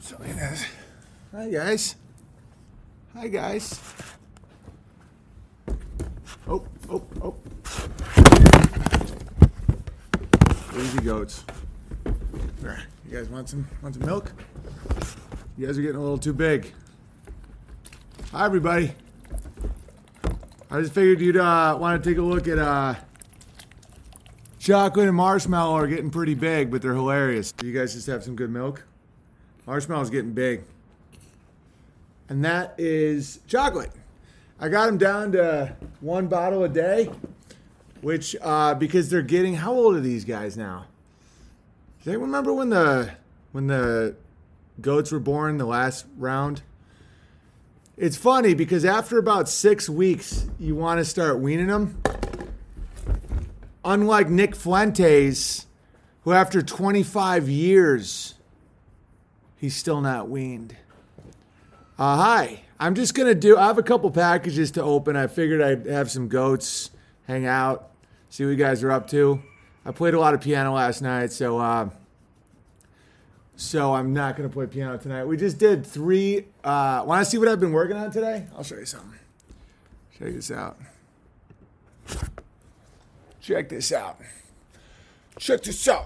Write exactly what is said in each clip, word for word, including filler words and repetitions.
filming this. Hi, guys. Hi, guys. Oh, oh, oh. Lazy goats. There. You guys want some want some milk? You guys are getting a little too big. Hi, everybody. I just figured you'd uh, want to take a look at uh, chocolate and marshmallow are getting pretty big, but they're hilarious. Do you guys just have some good milk? Marshmallow's getting big. And that is chocolate. I got them down to one bottle a day, which, uh, because they're getting, how old are these guys now? Do they remember when the, when the goats were born, the last round? It's funny because after about six weeks, you want to start weaning them. Unlike Nick Fuentes, who after twenty-five years, he's still not weaned. Uh, hi, I'm just going to do, I have a couple packages to open. I figured I'd have some goats, hang out, see what you guys are up to. I played a lot of piano last night, so uh, so I'm not going to play piano tonight. We just did three, uh, want to see what I've been working on today? I'll show you something. Check this out. Check this out. Check this out.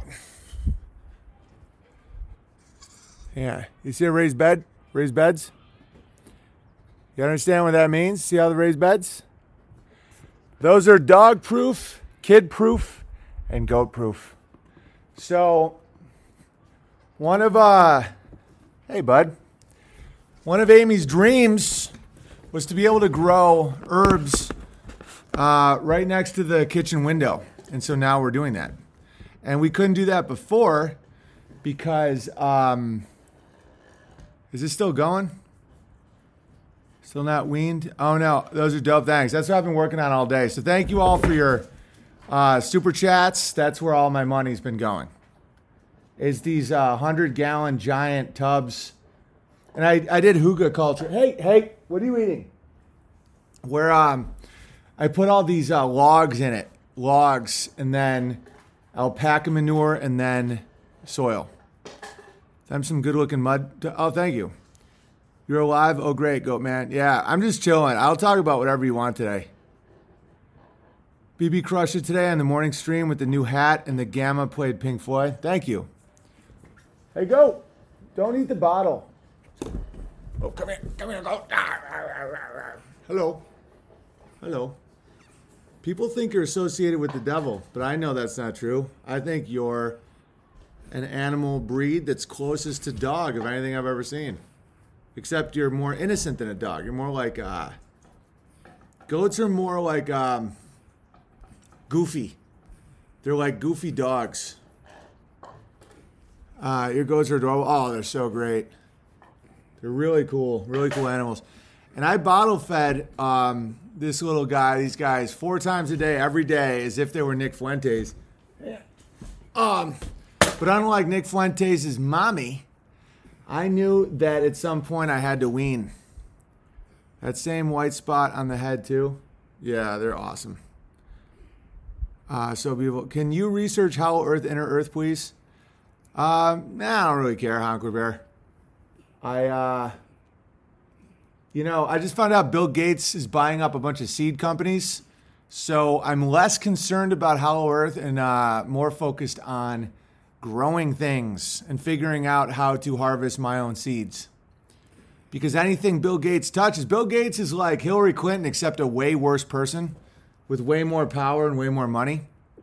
Yeah, you see a raised bed? Raised beds? You understand what that means? See how the raised beds? Those are dog-proof, kid-proof, and goat-proof. So, one of, uh, hey, bud. One of Amy's dreams was to be able to grow herbs uh, right next to the kitchen window. And so now we're doing that. And we couldn't do that before because, um, is this still going? Still not weaned? Oh, no. Those are dope. Thanks. That's what I've been working on all day. So thank you all for your uh, super chats. That's where all my money's been going. Is these uh, one hundred gallon giant tubs. And I, I did hygge culture. Hey, hey, what are you eating? Where um, I put all these uh, logs in it. Logs. And then alpaca manure and then soil. I'm some good looking mud. To, oh, thank you. You're alive? Oh, great, goat man. Yeah, I'm just chilling. I'll talk about whatever you want today. B B crushed it today on the morning stream with the new hat and the Gamma played Pink Floyd. Thank you. Hey, goat. Don't eat the bottle. Oh, come here. Come here, goat. Hello. Hello. People think you're associated with the devil, but I know that's not true. I think you're an animal breed that's closest to dog of anything I've ever seen. Except you're more innocent than a dog. You're more like, uh, goats are more like um, goofy. They're like goofy dogs. Uh, your goats are adorable. Oh, they're so great. They're really cool, really cool animals. And I bottle fed um, this little guy, these guys, four times a day, every day, as if they were Nick Fuentes. Yeah. Um, but unlike Nick Fuentes' mommy, I knew that at some point I had to wean. That same white spot on the head too. Yeah, they're awesome. Uh, so beautiful. Can you research Hollow Earth, Inner Earth, please? Uh, nah, I don't really care, Honker Bear. I, uh, you know, I just found out Bill Gates is buying up a bunch of seed companies. So I'm less concerned about Hollow Earth and uh, more focused on growing things and figuring out how to harvest my own seeds. Because anything Bill Gates touches, Bill Gates is like Hillary Clinton except a way worse person with way more power and way more money.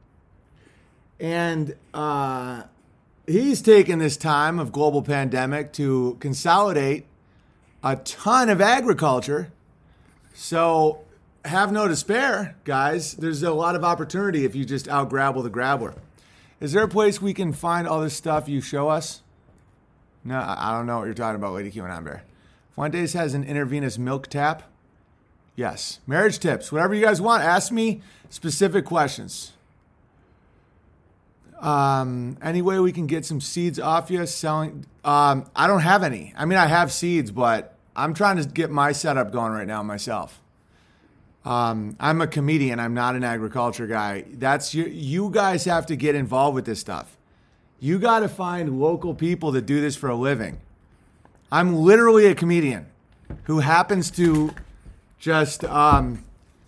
And uh, he's taken this time of global pandemic to consolidate a ton of agriculture. So have no despair, guys. There's a lot of opportunity if you just out-grabble the grabbler. Is there a place we can find all this stuff you show us? No, I don't know what you're talking about, Lady QAnon Bear. Fuentes has an intravenous milk tap. Yes. Marriage tips. Whatever you guys want. Ask me specific questions. Um, any way we can get some seeds off you selling? Um, I don't have any. I mean, I have seeds, but I'm trying to get my setup going right now myself. Um, I'm a comedian. I'm not an agriculture guy. That's you. You guys have to get involved with this stuff. You got to find local people that do this for a living. I'm literally a comedian who happens to just, um,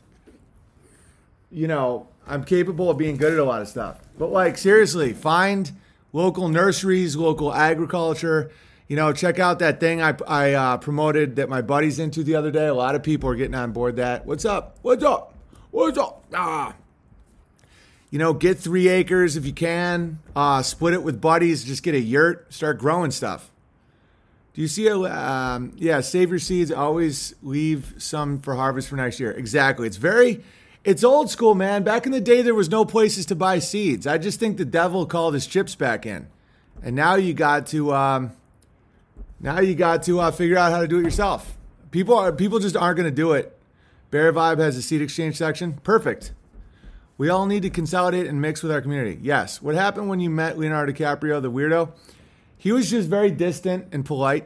you know, I'm capable of being good at a lot of stuff. But like, seriously, find local nurseries, local agriculture. You know, check out that thing I, I uh, promoted that my buddy's into the other day. A lot of people are getting on board that. What's up? What's up? What's up? Ah. You know, get three acres if you can. Uh, split it with buddies. Just get a yurt. Start growing stuff. Do you see a, um, yeah, save your seeds. Always leave some for harvest for next year. Exactly. It's very, it's old school, man. Back in the day, there was no places to buy seeds. I just think the devil called his chips back in. And now you got to, um, now you got to uh, figure out how to do it yourself. People are, people just aren't going to do it. Bear Vibe has a seed exchange section. Perfect. We all need to consolidate and mix with our community. Yes. What happened when you met Leonardo DiCaprio, the weirdo? He was just very distant and polite.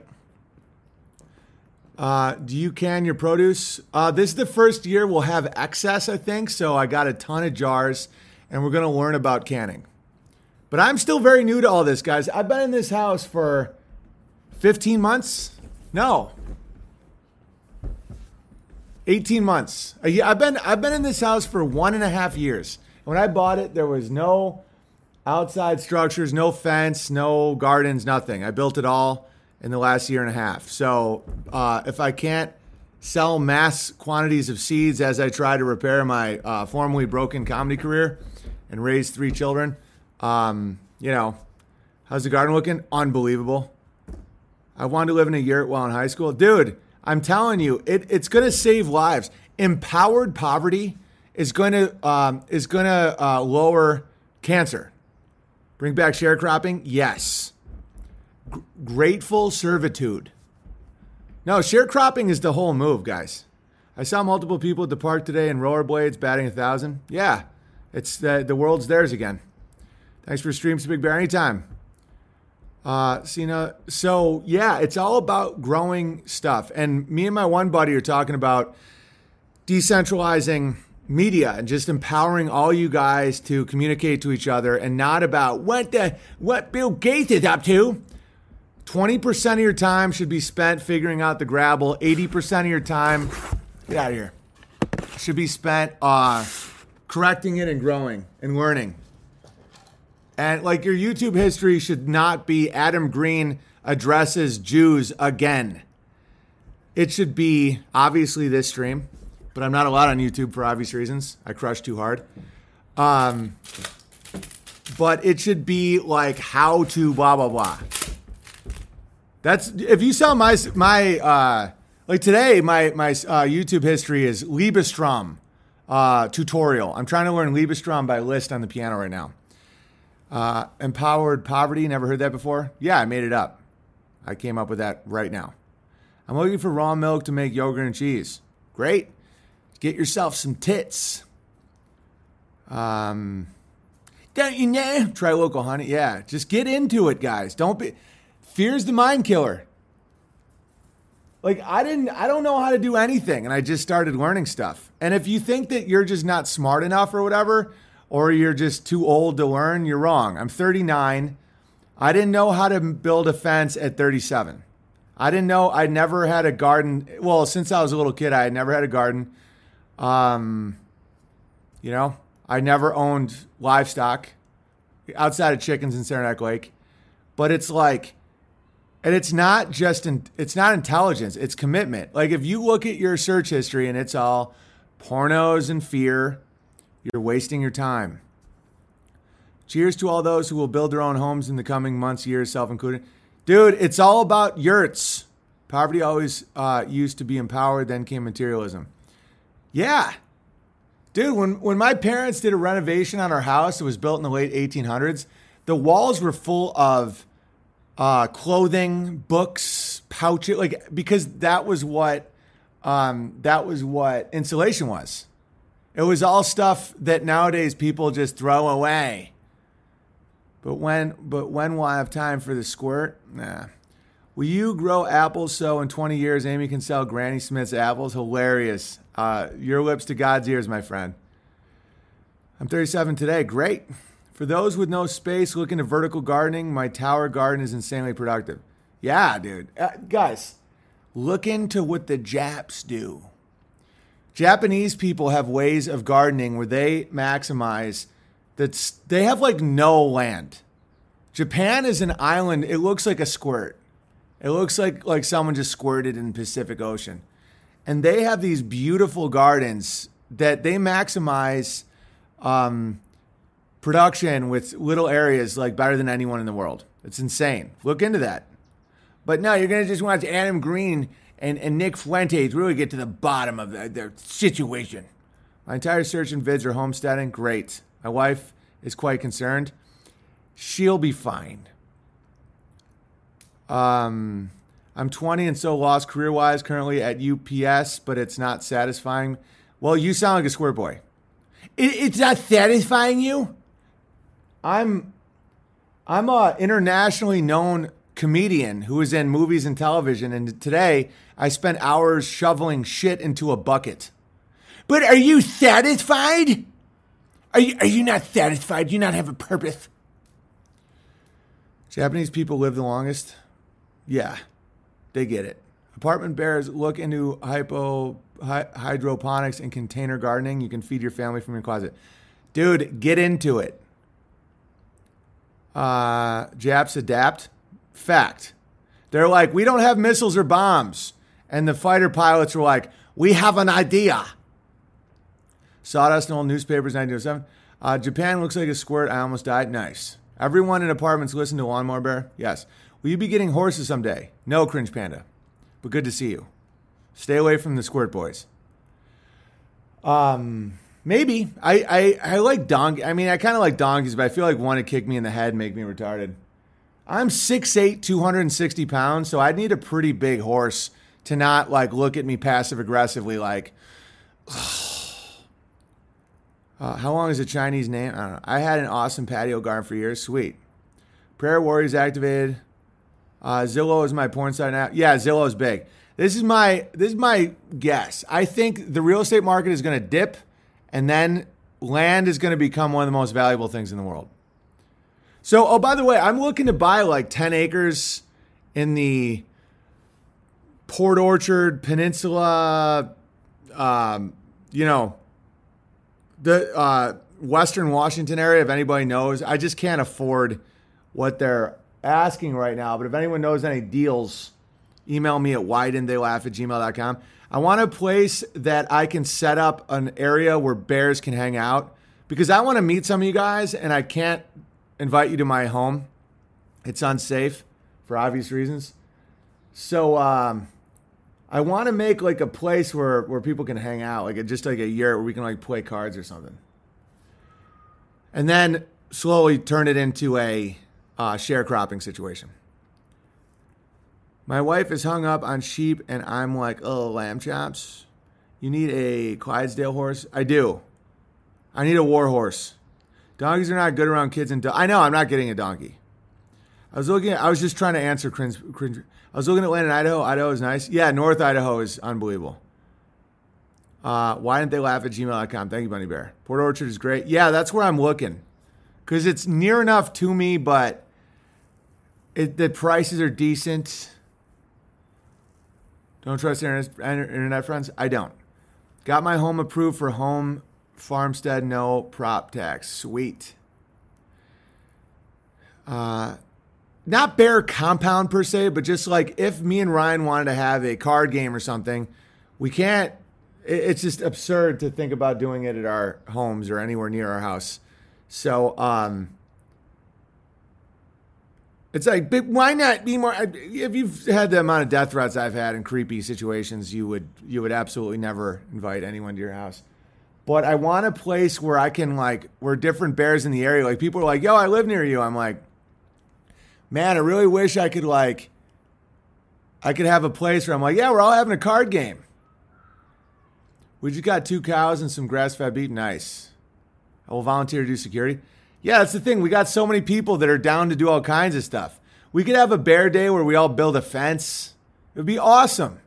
Uh, do you can your produce? Uh, this is the first year we'll have excess, I think. So I got a ton of jars, and we're going to learn about canning. But I'm still very new to all this, guys. I've been in this house for fifteen months. No. eighteen months. I've been I've been in this house for one and a half years. When I bought it, there was no outside structures, no fence, no gardens, nothing. I built it all in the last year and a half. So uh, if I can't sell mass quantities of seeds as I try to repair my uh, formerly broken comedy career and raise three children, um, you know, how's the garden looking? Unbelievable. I wanted to live in a yurt while in high school. Dude, I'm telling you, it, it's going to save lives. Empowered poverty is going to um, is going to uh, lower cancer. Bring back sharecropping? Yes. G- grateful servitude. No, sharecropping is the whole move, guys. I saw multiple people at the park today in rollerblades batting a thousand. Yeah, it's the, the world's theirs again. Thanks for streams, Big Bear. Anytime. Uh, so, you know, so yeah, it's all about growing stuff. And me and my one buddy are talking about decentralizing media and just empowering all you guys to communicate to each other and not about what the, what Bill Gates is up to. twenty percent of your time should be spent figuring out the Grabble. eighty percent of your time, get out of here, should be spent uh, correcting it and growing and learning. And like your YouTube history should not be Adam Green addresses Jews again. It should be obviously this stream, but I'm not allowed on YouTube for obvious reasons. I crush too hard. Um, but it should be like how to blah, blah, blah. That's, if you saw my, my uh, like today, my, my uh, YouTube history is Liebestrom uh, tutorial. I'm trying to learn Liebestrom by Liszt on the piano right now. Uh, empowered poverty. Never heard that before. Yeah, I made it up. I came up with that right now. I'm looking for raw milk to make yogurt and cheese. Great. Get yourself some tits. Um, don't you know? Try local honey. Yeah, just get into it, guys. Don't be. Fear's the mind killer. Like I didn't. I don't know how to do anything, and I just started learning stuff. And if you think that you're just not smart enough or whatever, or you're just too old to learn, you're wrong. I'm thirty-nine. I didn't know how to build a fence at thirty-seven. I didn't know. I never had a garden. Well, since I was a little kid, I had never had a garden. Um, you know, I never owned livestock outside of chickens in Saranac Lake. But it's like, and it's not just, in, it's not intelligence. It's commitment. Like if you look at your search history and it's all pornos and fear, you're wasting your time. Cheers to all those who will build their own homes in the coming months, years, self-included. Dude, it's all about yurts. Poverty always uh, used to be empowered, then came materialism. Yeah. Dude, when, when my parents did a renovation on our house, it was built in the late eighteen hundreds, the walls were full of uh, clothing, books, pouches, like because that was what um, that was what insulation was. It was all stuff that nowadays people just throw away. But when but when will I have time for the squirt? Nah. Will you grow apples so in twenty years Amy can sell Granny Smith's apples? Hilarious. Uh, your lips to God's ears, my friend. I'm thirty-seven today. Great. For those with no space looking to vertical gardening, my tower garden is insanely productive. Yeah, dude. Uh, guys, look into what the Japs do. Japanese people have ways of gardening where they maximize that. They have like no land. Japan is an island. It looks like a squirt. It looks like, like someone just squirted in the Pacific Ocean. And they have these beautiful gardens that they maximize um, production with little areas like better than anyone in the world. It's insane. Look into that. But no, you're going to just watch Adam Green and, and Nick Fuentes really get to the bottom of the, their situation. My entire search and vids are homesteading. Great. My wife is quite concerned. She'll be fine. Um, I'm twenty and so lost career-wise, currently at U P S, but it's not satisfying. Well, you sound like a square boy. It, it's not satisfying you? I'm, I'm a internationally known comedian who is in movies and television, and today I spent hours shoveling shit into a bucket. But are you satisfied? Are you, are you not satisfied? Do you not have a purpose? Japanese people live the longest. Yeah, they get it. Apartment bears look into hypo hy, hydroponics and container gardening. You can feed your family from your closet. Dude, get into it. Uh, Japs adapt. Fact. They're like, we don't have missiles or bombs. And the fighter pilots were like, we have an idea. Sawdust and old newspapers, nineteen oh seven. Uh, Japan looks like a squirt. I almost died. Nice. Everyone in apartments listen to Lawnmower Bear? Yes. Will you be getting horses someday? No, Cringe Panda. But good to see you. Stay away from the squirt boys. Um, maybe. I, I, I like donkey. I mean, I kind of like donkeys, but I feel like one would kick me in the head and make me retarded. I'm six eight, two hundred sixty pounds, so I'd need a pretty big horse to not like look at me passive aggressively like, uh, how long is a Chinese name? I don't know. I had an awesome patio garden for years. Sweet. Prayer Warriors activated. Uh, Zillow is my porn site now. Yeah, Zillow is big. This is my this is my guess. I think the real estate market is going to dip, and then land is going to become one of the most valuable things in the world. So, oh, by the way, I'm looking to buy like ten acres in the Port Orchard Peninsula, um, you know, the uh, Western Washington area, if anybody knows. I just can't afford what they're asking right now. But if anyone knows any deals, email me at why didn't they laugh at gmail dot com. I want a place that I can set up an area where bears can hang out because I want to meet some of you guys and I can't invite you to my home. It's unsafe for obvious reasons. So um, I want to make like a place where, where people can hang out, like a, just like a year where we can like play cards or something. And then slowly turn it into a uh, sharecropping situation. My wife is hung up on sheep and I'm like, oh, lamb chops. You need a Clydesdale horse? I do. I need a war horse. Donkeys are not good around kids and do- I know I'm not getting a donkey. I was looking at, I was just trying to answer cringe, cringe. I was looking at land in Idaho. Idaho is nice. Yeah, North Idaho is unbelievable. Uh, why didn't they laugh at gmail dot com? Thank you, Bunny Bear. Port Orchard is great. Yeah, that's where I'm looking. Because it's near enough to me, but it, the prices are decent. Don't trust internet, internet friends? I don't. Got my home approved for home farmstead, no prop tax. Sweet. Uh, not bear compound per se, but just like if me and Ryan wanted to have a card game or something, we can't. It's just absurd to think about doing it at our homes or anywhere near our house. So um, it's like, but why not be more? If you've had the amount of death threats I've had in creepy situations, you would you would absolutely never invite anyone to your house. But I want a place where I can like, where different bears in the area, like people are like, yo, I live near you. I'm like, man, I really wish I could like, I could have a place where I'm like, yeah, we're all having a card game. We just got two cows and some grass-fed beef. Nice. I will volunteer to do security. Yeah, that's the thing. We got so many people that are down to do all kinds of stuff. We could have a bear day where we all build a fence. It would be awesome.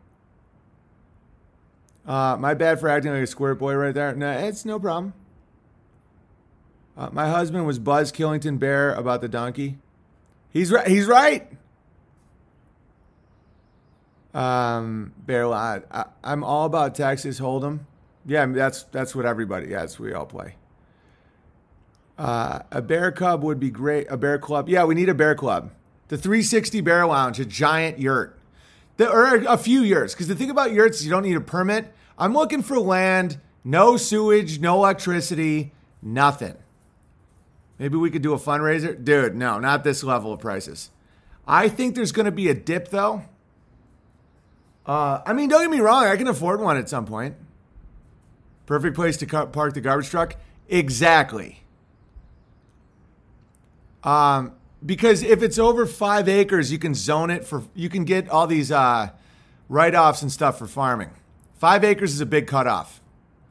Uh, my bad for acting like a squirt boy right there. No, it's no problem. Uh, my husband was Buzz Killington Bear about the donkey. He's right. He's right. Um, Bear Lad. I, I'm all about Texas Hold'em. Yeah, that's that's what everybody. Yeah, that's what we all play. Uh, a bear cub would be great. A bear club. Yeah, we need a bear club. The three sixty Bear Lounge, a giant yurt. The, or a few yurts. Because the thing about yurts is you don't need a permit. I'm looking for land, no sewage, no electricity, nothing. Maybe we could do a fundraiser. Dude, no, not this level of prices. I think there's going to be a dip, though. Uh, I mean, don't get me wrong. I can afford one at some point. Perfect place to car- park the garbage truck. Exactly. Um, because if it's over five acres, you can zone it for, you can get all these uh, write-offs and stuff for farming. Five acres is a big cutoff.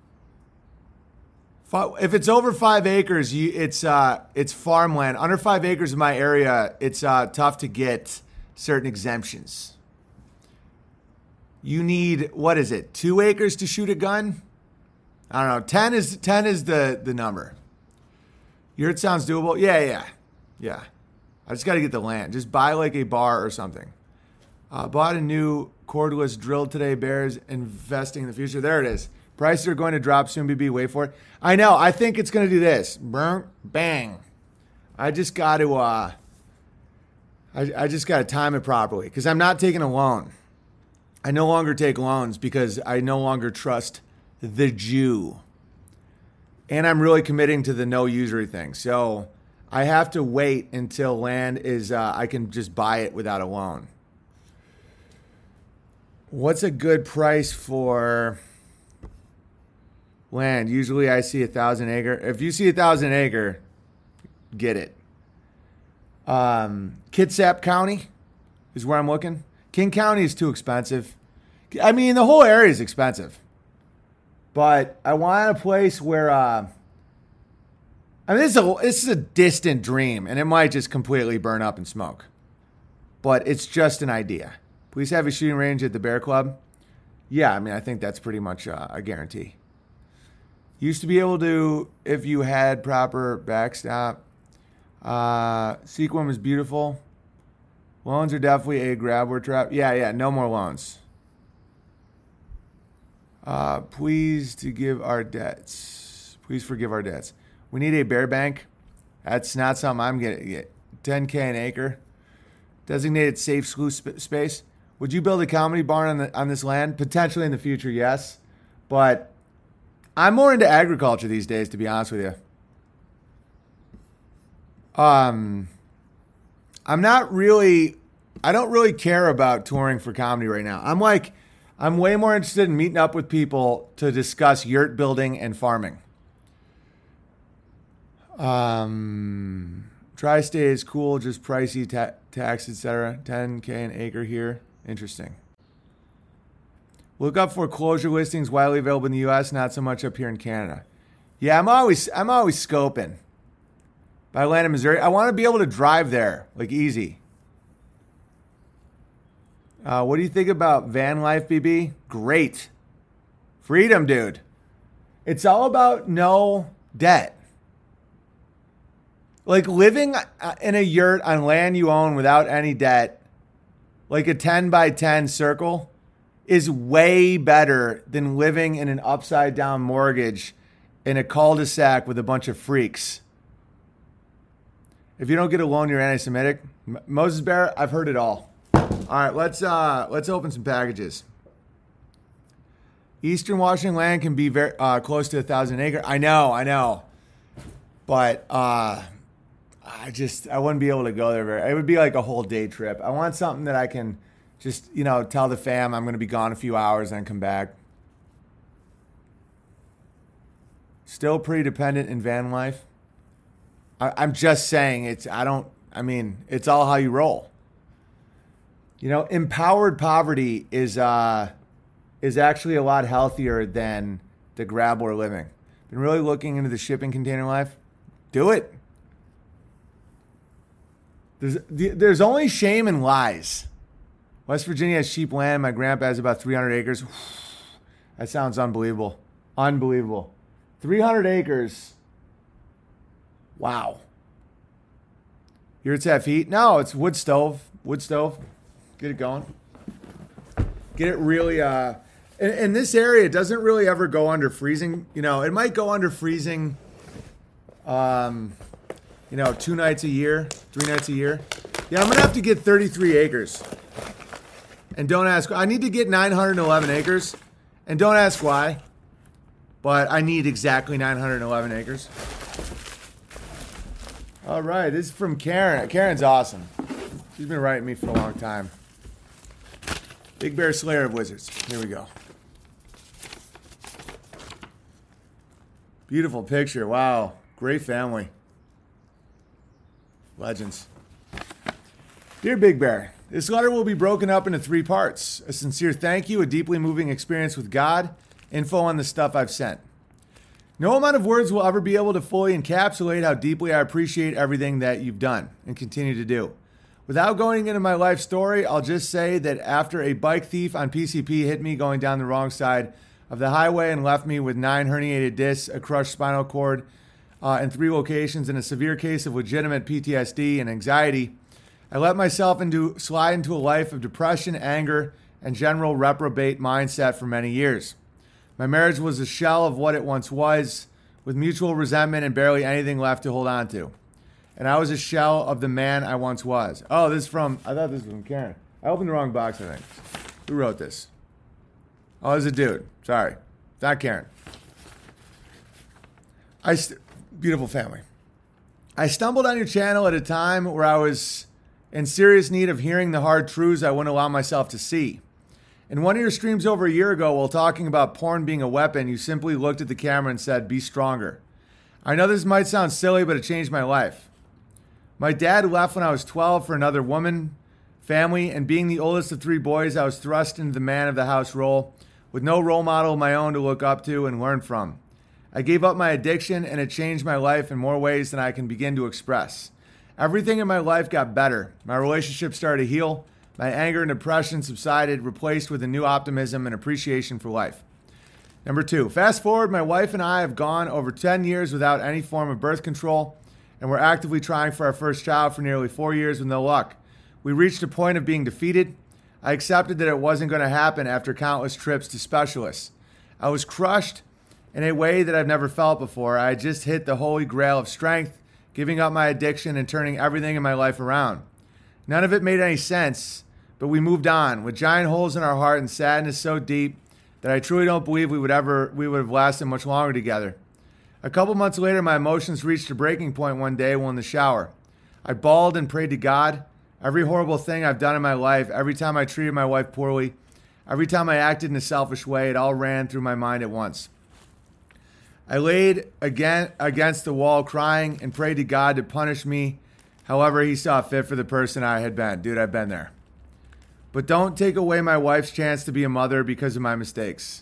If it's over five acres, you, it's uh, it's farmland. Under five acres in my area, it's uh, tough to get certain exemptions. You need, what is it, two acres to shoot a gun? I don't know. Ten is ten is the the number. Yurt sounds doable. Yeah, yeah, yeah. I just got to get the land. Just buy like a bar or something. Uh, bought a new cordless drill today. Bears investing in the future. There it is. Prices are going to drop soon. B B, wait for it. I know. I think it's going to do this. Burn, bang. I just got to. Uh, I I just got to time it properly because I'm not taking a loan. I no longer take loans because I no longer trust the Jew. And I'm really committing to the no usury thing. So I have to wait until land is, uh, I can just buy it without a loan. What's a good price for land? Usually I see a thousand acre. If you see a thousand acre, get it. Um, Kitsap County is where I'm looking. King County is too expensive. I mean, the whole area is expensive. But I want a place where, uh, I mean, this is, a, this is a distant dream, and it might just completely burn up in smoke. But it's just an idea. Please have a shooting range at the Bear Club. Yeah, I mean, I think that's pretty much uh, a guarantee. Used to be able to, if you had proper backstop. Uh, Sequin was beautiful. Loans are definitely a grab or trap. Yeah, yeah, no more loans. Uh, please to give our debts. Please forgive our debts. We need a bear bank. That's not something I'm going to get. ten K an acre. Designated safe sluice sp- space. Would you build a comedy barn on, the, on this land? Potentially in the future, yes. But I'm more into agriculture these days, to be honest with you. Um, I'm not really, I don't really care about touring for comedy right now. I'm like, I'm way more interested in meeting up with people to discuss yurt building and farming. Um, Tri-state is cool, just pricey, ta- tax, et cetera. ten K an acre here. Interesting. Look up foreclosure listings widely available in the U S, not so much up here in Canada. Yeah, I'm always I'm always scoping. By land in Missouri, I want to be able to drive there, like easy. Uh, what do you think about van life, B B? Great. Freedom, dude. It's all about no debt. Like living in a yurt on land you own without any debt, like a ten by ten circle, is way better than living in an upside down mortgage in a cul-de-sac with a bunch of freaks. If you don't get a loan, you're anti-Semitic. M- Moses Bear, I've heard it all. All right, let's uh, let's open some packages. Eastern Washington land can be very uh, close to a thousand acre. I know, I know, but uh, I just I wouldn't be able to go there. Very, it would be like a whole day trip. I want something that I can just you know tell the fam I'm going to be gone a few hours and then come back. Still pretty dependent in van life. I, I'm just saying it's. I don't. I mean, it's all how you roll. You know, empowered poverty is uh, is actually a lot healthier than the grabbler living. Been really looking into the shipping container life. Do it. There's there's only shame in lies. West Virginia has cheap land. My grandpa has about three hundred acres. That sounds unbelievable. Unbelievable. three hundred acres. Wow. Yurts have heat? No, it's wood stove. Wood stove. Get it going. Get it really, uh, in, in this area, it doesn't really ever go under freezing. You know, it might go under freezing, um, you know, two nights a year, three nights a year. Yeah, I'm going to have to get thirty-three acres. And don't ask, I need to get nine hundred eleven acres. And don't ask why, but I need exactly nine hundred eleven acres. All right, this is from Karen. Karen's awesome. She's been writing me for a long time. Big Bear Slayer of Wizards. Here we go. Beautiful picture. Wow. Great family. Legends. Dear Big Bear, this letter will be broken up into three parts. A sincere thank you, a deeply moving experience with God, info on the stuff I've sent. No amount of words will ever be able to fully encapsulate how deeply I appreciate everything that you've done and continue to do. Without going into my life story, I'll just say that after a bike thief on P C P hit me going down the wrong side of the highway and left me with nine herniated discs, a crushed spinal cord uh, in three locations, and a severe case of legitimate P T S D and anxiety, I let myself into slide into a life of depression, anger, and general reprobate mindset for many years. My marriage was a shell of what it once was, with mutual resentment and barely anything left to hold on to. And I was a shell of the man I once was. Oh, this is from, I thought this was from Karen. I opened the wrong box, I think. Who wrote this? Oh, it's a dude. Sorry. Not Karen. I st- Beautiful family. I stumbled on your channel at a time where I was in serious need of hearing the hard truths I wouldn't allow myself to see. In one of your streams over a year ago, while talking about porn being a weapon, you simply looked at the camera and said, "Be stronger." I know this might sound silly, but it changed my life. My dad left when I was twelve for another woman, family, and being the oldest of three boys, I was thrust into the man of the house role with no role model of my own to look up to and learn from. I gave up my addiction, and it changed my life in more ways than I can begin to express. Everything in my life got better. My relationship started to heal. My anger and depression subsided, replaced with a new optimism and appreciation for life. Number two, fast forward, my wife and I have gone over ten years without any form of birth control, and we're actively trying for our first child for nearly four years with no luck. We reached a point of being defeated. I accepted that it wasn't going to happen after countless trips to specialists. I was crushed in a way that I've never felt before. I had just hit the holy grail of strength, giving up my addiction and turning everything in my life around. None of it made any sense, but we moved on with giant holes in our heart and sadness so deep that I truly don't believe we would ever we would have lasted much longer together. A couple months later, my emotions reached a breaking point one day while in the shower. I bawled and prayed to God. Every horrible thing I've done in my life, every time I treated my wife poorly, every time I acted in a selfish way, it all ran through my mind at once. I laid again against the wall crying and prayed to God to punish me however he saw fit for the person I had been. Dude, I've been there. But don't take away my wife's chance to be a mother because of my mistakes.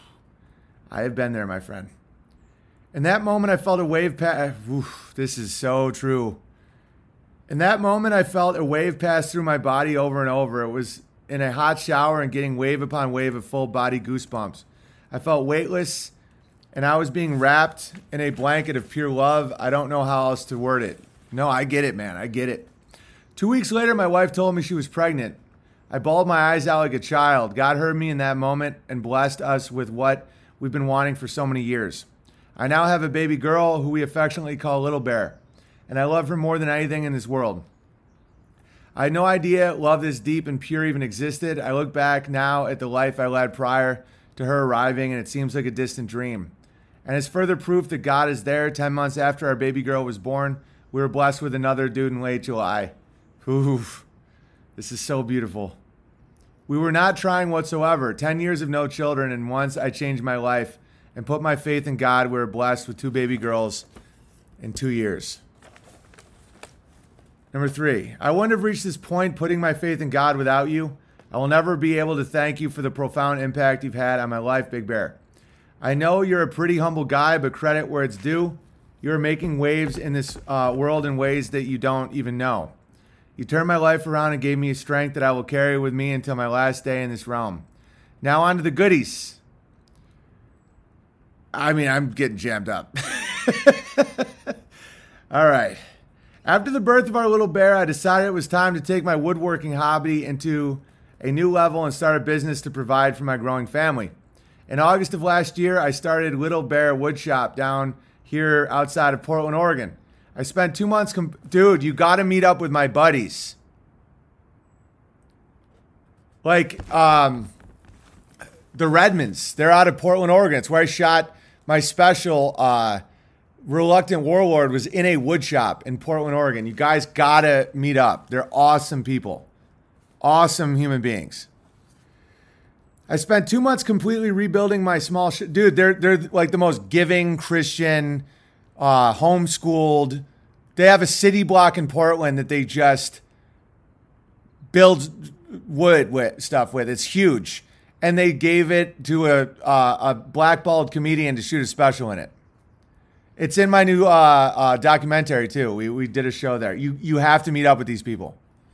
I have been there, my friend. In that moment, I felt a wave pass. This is so true. In that moment, I felt a wave pass through my body over and over. It was in a hot shower and getting wave upon wave of full body goosebumps. I felt weightless, and I was being wrapped in a blanket of pure love. I don't know how else to word it. No, I get it, man. I get it. Two weeks later, my wife told me she was pregnant. I bawled my eyes out like a child. God heard me in that moment and blessed us with what we've been wanting for so many years. I now have a baby girl who we affectionately call Little Bear, and I love her more than anything in this world. I had no idea love this deep and pure even existed. I look back now at the life I led prior to her arriving, and it seems like a distant dream. And as further proof that God is there, ten months after our baby girl was born, we were blessed with another dude in late July. Oof. This is so beautiful. We were not trying whatsoever. Ten years of no children, and once I changed my life and put my faith in God, we were blessed with two baby girls in two years. Number three, I wouldn't have reached this point putting my faith in God without you. I will never be able to thank you for the profound impact you've had on my life, Big Bear. I know you're a pretty humble guy, but credit where it's due. You're making waves in this uh, world in ways that you don't even know. You turned my life around and gave me a strength that I will carry with me until my last day in this realm. Now on to the goodies. I mean, I'm getting jammed up. All right. After the birth of our little bear, I decided it was time to take my woodworking hobby into a new level and start a business to provide for my growing family. In August of last year, I started Little Bear Woodshop down here outside of Portland, Oregon. I spent two months, comp- dude, you got to meet up with my buddies. Like, um, the Redmonds, they're out of Portland, Oregon. It's where I shot my special, uh, Reluctant Warlord was in a wood shop in Portland, Oregon. You guys got to meet up. They're awesome people. Awesome human beings. I spent two months completely rebuilding my small sh- dude. They're they're like the most giving Christian, uh, homeschooled. They have a city block in Portland that they just build wood with stuff with. It's huge, and they gave it to a uh, a blackballed comedian to shoot a special in it. It's in my new uh, uh, documentary too. We we did a show there. You you have to meet up with these people.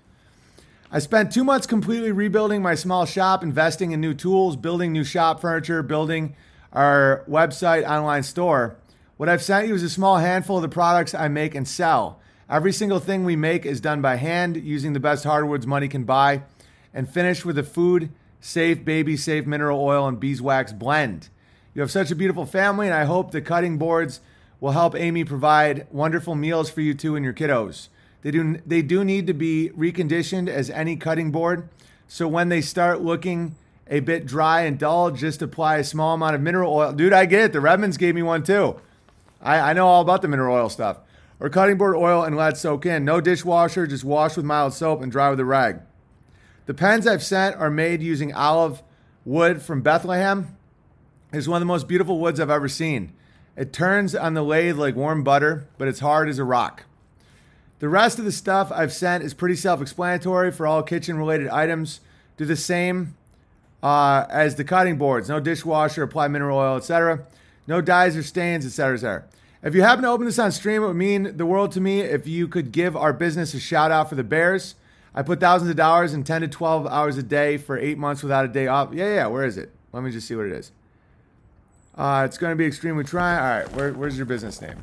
I spent two months completely rebuilding my small shop, investing in new tools, building new shop furniture, building our website, online store. What I've sent you is a small handful of the products I make and sell. Every single thing we make is done by hand, using the best hardwoods money can buy, and finished with a food-safe, baby-safe mineral oil and beeswax blend. You have such a beautiful family, and I hope the cutting boards will help Amy provide wonderful meals for you two and your kiddos. They do they do need to be reconditioned as any cutting board. So when they start looking a bit dry and dull, just apply a small amount of mineral oil. Dude, I get it. The Redmonds gave me one too. I, I know all about the mineral oil stuff. Or cutting board oil and let it soak in. No dishwasher, just wash with mild soap and dry with a rag. The pens I've sent are made using olive wood from Bethlehem. It's one of the most beautiful woods I've ever seen. It turns on the lathe like warm butter, but it's hard as a rock. The rest of the stuff I've sent is pretty self-explanatory for all kitchen-related items. Do the same uh, as the cutting boards. No dishwasher, apply mineral oil, et cetera. No dyes or stains, et cetera, et cetera. If you happen to open this on stream, it would mean the world to me if you could give our business a shout-out for the Bears. I put thousands of dollars in ten to twelve hours a day for eight months without a day off. Yeah, yeah, where is it? Let me just see what it is. Uh, it's going to be extremely trying. All right, where, where's your business name?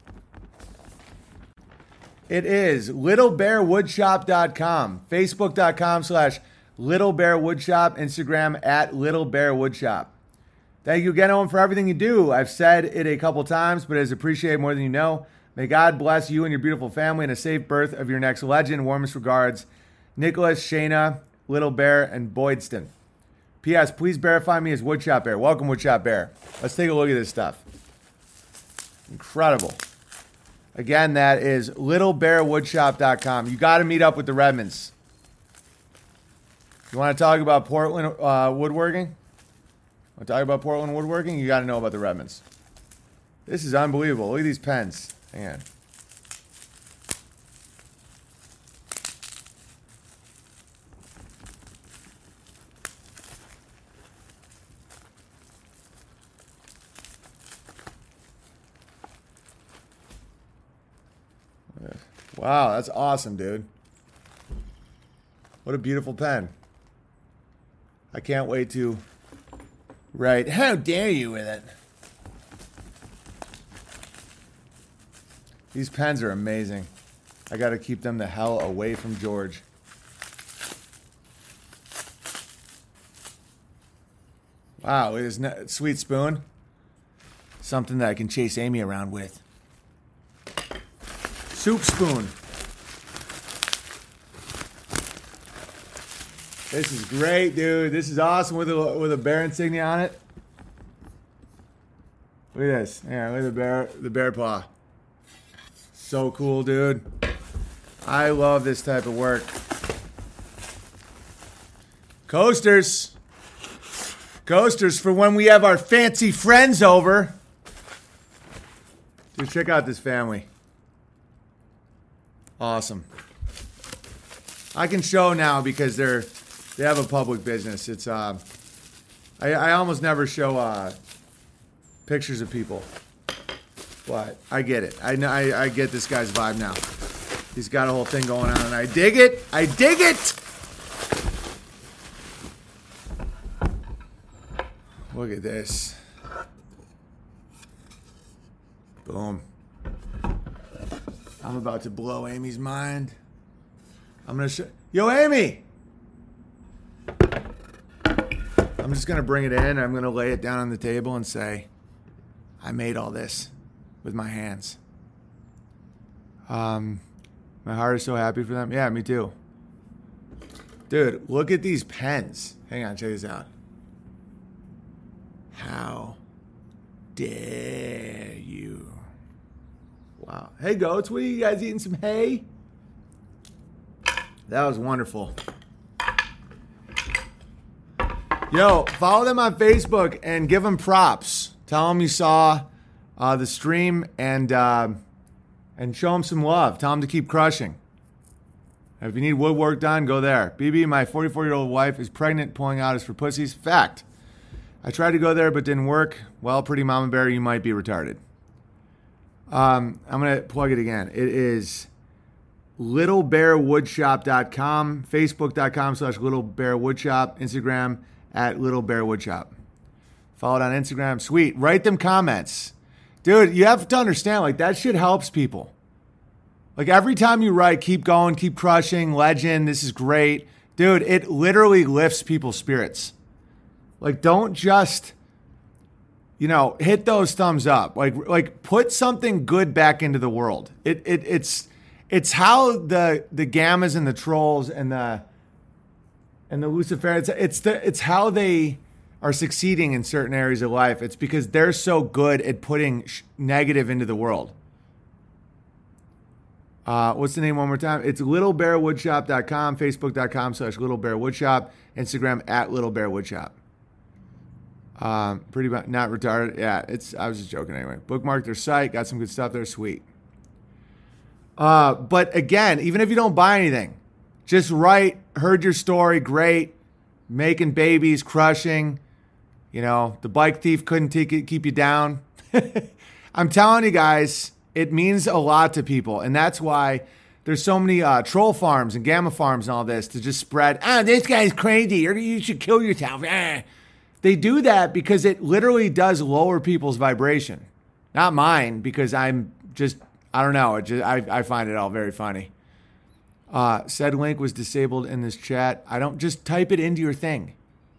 It is little bear woodshop dot com, facebook dot com slash little bear woodshop, Instagram at little bear woodshop. Thank you again, Owen, for everything you do. I've said it a couple times, but it is appreciated more than you know. May God bless you and your beautiful family and a safe birth of your next legend. Warmest regards, Nicholas, Shayna, Little Bear, and Boydston. P S. Please verify me as Woodshop Bear. Welcome, Woodshop Bear. Let's take a look at this stuff. Incredible. Again, that is little bear woodshop dot com. You got to meet up with the Redmonds. You want to talk about Portland uh, woodworking? Want to talk about Portland woodworking? You got to know about the Redmonds. This is unbelievable. Look at these pens. Hang on. Wow, that's awesome, dude. What a beautiful pen. I can't wait to write, how dare you with it. These pens are amazing. I got to keep them the hell away from George. Wow, it is a sweet spoon. Something that I can chase Amy around with. Soup spoon. This is great, dude. This is awesome with a with a bear insignia on it. Look at this. Yeah, look at the bear, the bear paw. So cool, dude. I love this type of work. Coasters. Coasters for when we have our fancy friends over. Dude, check out this family. Awesome. I can show now because they're they have a public business. It's uh, I, I almost never show uh, pictures of people, but I get it. I, I I get this guy's vibe now. He's got a whole thing going on, and I dig it. I dig it. Look at this. Boom. I'm about to blow Amy's mind. I'm going to show... Yo, Amy! I'm just going to bring it in. I'm going to lay it down on the table and say, I made all this with my hands. Um, my heart is so happy for them. Yeah, me too. Dude, look at these pens. Hang on, check this out. How dare you? Wow. Hey, goats, what are you guys eating? Some hay? That was wonderful. Yo, follow them on Facebook and give them props. Tell them you saw uh, the stream and uh, and show them some love. Tell them to keep crushing. If you need woodwork done, go there. B B, my forty-four-year-old wife is pregnant, pulling out is for pussies. Fact. I tried to go there, but didn't work. Well, pretty mama bear, you might be retarded. Um, I'm going to plug it again. It is little bear woodshop dot com, facebook.com slash littlebearwoodshop, Instagram at littlebearwoodshop. Follow it on Instagram. Sweet. Write them comments. Dude, you have to understand, like, that shit helps people. Like, every time you write, keep going, keep crushing, legend, this is great. Dude, it literally lifts people's spirits. Like, don't just, you know, hit those thumbs up. Like, like put something good back into the world. It, it, it's, it's how the the gammas and the trolls and the and the Luciferians. It's, it's the it's how they are succeeding in certain areas of life. It's because they're so good at putting sh- negative into the world. Uh, what's the name one more time? It's little bear woodshop dot com, facebook.com slash littlebearwoodshop, Instagram at littlebearwoodshop. Um, pretty much not retarded. Yeah, it's. I was just joking anyway. Bookmark their site. Got some good stuff there. Sweet. Uh, but again, even if you don't buy anything, just write. Heard your story. Great. Making babies, crushing. You know, the bike thief couldn't take it, keep you down. I'm telling you guys, it means a lot to people, and that's why there's so many uh, troll farms and gamma farms and all this to just spread. Ah, this guy's crazy, or you should kill yourself. Ah. They do that because it literally does lower people's vibration. Not mine, because I'm just, I don't know. It just, I, I find it all very funny. Uh, said link was disabled in this chat. I don't, just type it into your thing.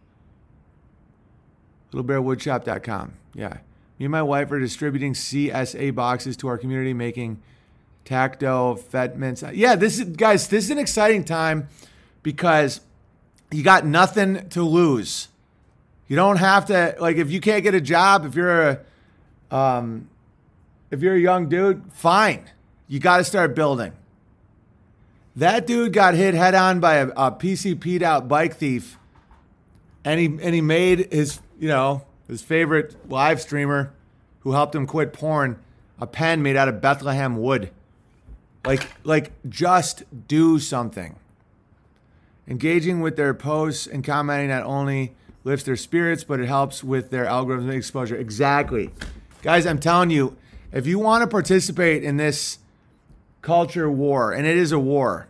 little bear woodshop dot com. Yeah. Me and my wife are distributing C S A boxes to our community, making tacto, fetmints. Yeah, this is, guys, this is an exciting time because you got nothing to lose. You don't have to, like, if you can't get a job, if you're a, um, if you're a young dude, fine. You got to start building. That dude got hit head on by a, a P C P'd out bike thief, and he and he made his, you know, his favorite live streamer, who helped him quit porn, a pen made out of Bethlehem wood. Like, like, just do something. Engaging with their posts and commenting not only lifts their spirits, but it helps with their algorithmic exposure. Exactly. Guys, I'm telling you, if you want to participate in this culture war, and it is a war,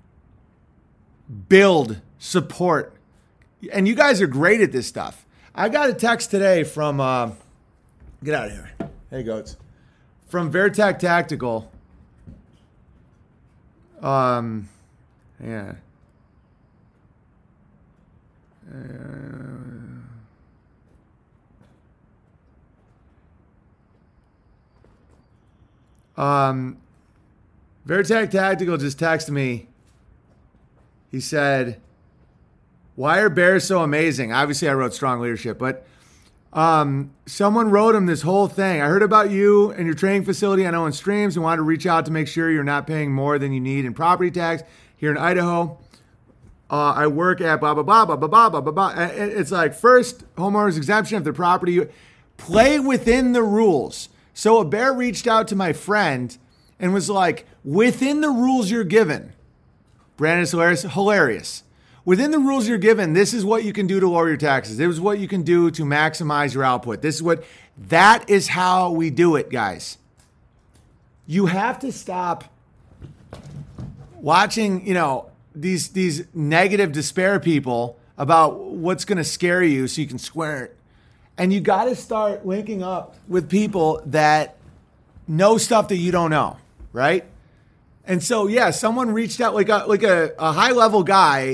build, support. And you guys are great at this stuff. I got a text today from, uh, get out of here. Hey, goats. From Vertec Tactical. Um, yeah. Uh, um, Vertec Tactical just texted me. He said, "Why are bears so amazing?" Obviously, I wrote strong leadership, but um, someone wrote him this whole thing. I heard about you and your training facility on Owen Streams and wanted to reach out to make sure you're not paying more than you need in property tax here in Idaho. Uh, I work at blah, blah, blah, blah, blah, blah, blah, blah, blah. It's like, first, homeowner's exemption if the property, play within the rules. So a bear reached out to my friend and was like, within the rules you're given, Brandon is hilarious, hilarious. Within the rules you're given, this is what you can do to lower your taxes. This is what you can do to maximize your output. This is what, that is how we do it, guys. You have to stop watching, you know, these these negative despair people about what's going to scare you so you can square it. And you got to start linking up with people that know stuff that you don't know, right? And so, yeah, someone reached out, like a like a, a high-level guy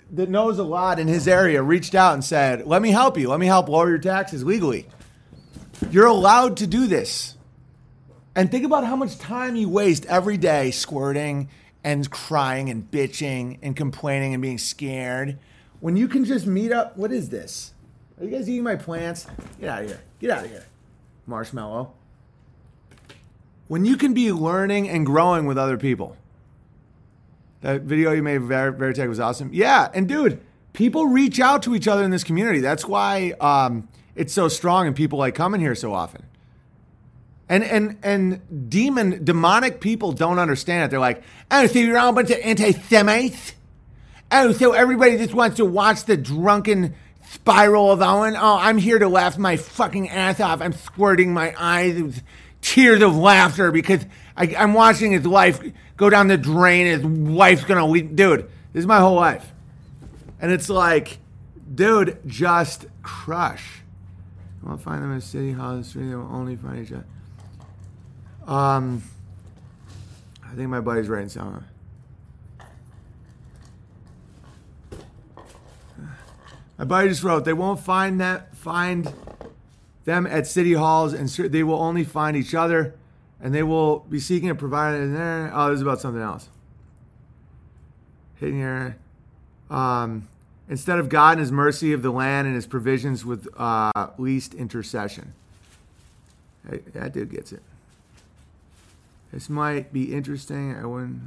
that knows a lot in his area reached out and said, let me help you. Let me help lower your taxes legally. You're allowed to do this. And think about how much time you waste every day squirting and crying and bitching and complaining and being scared when you can just meet up. What is this? Are you guys eating my plants? Get out of here. Get out of here. Marshmallow. When you can be learning and growing with other people. That video you made of Ver- Veritech was awesome. Yeah, and dude, people reach out to each other in this community. That's why um, it's so strong and people like coming here so often. And and and demon, demonic people don't understand it. They're like, oh, so you're all a bunch of anti-Semites? Oh, so everybody just wants to watch the drunken spiral of Owen? Oh, I'm here to laugh my fucking ass off. I'm squirting my eyes with tears of laughter because I, I'm watching his life go down the drain. His wife's gonna leave. Dude, this is my whole life. And it's like, dude, just crush. I won't find them in City Hall and Street. They will only find each other. Um, I think my buddy's writing something. My buddy just wrote, they won't find that find them at city halls, and they will only find each other, and they will be seeking a provider in there. Oh, this is about something else. Hitting here. Um, instead of God and his mercy of the land and his provisions with uh, least intercession. Hey, that dude gets it. This might be interesting. I wouldn't.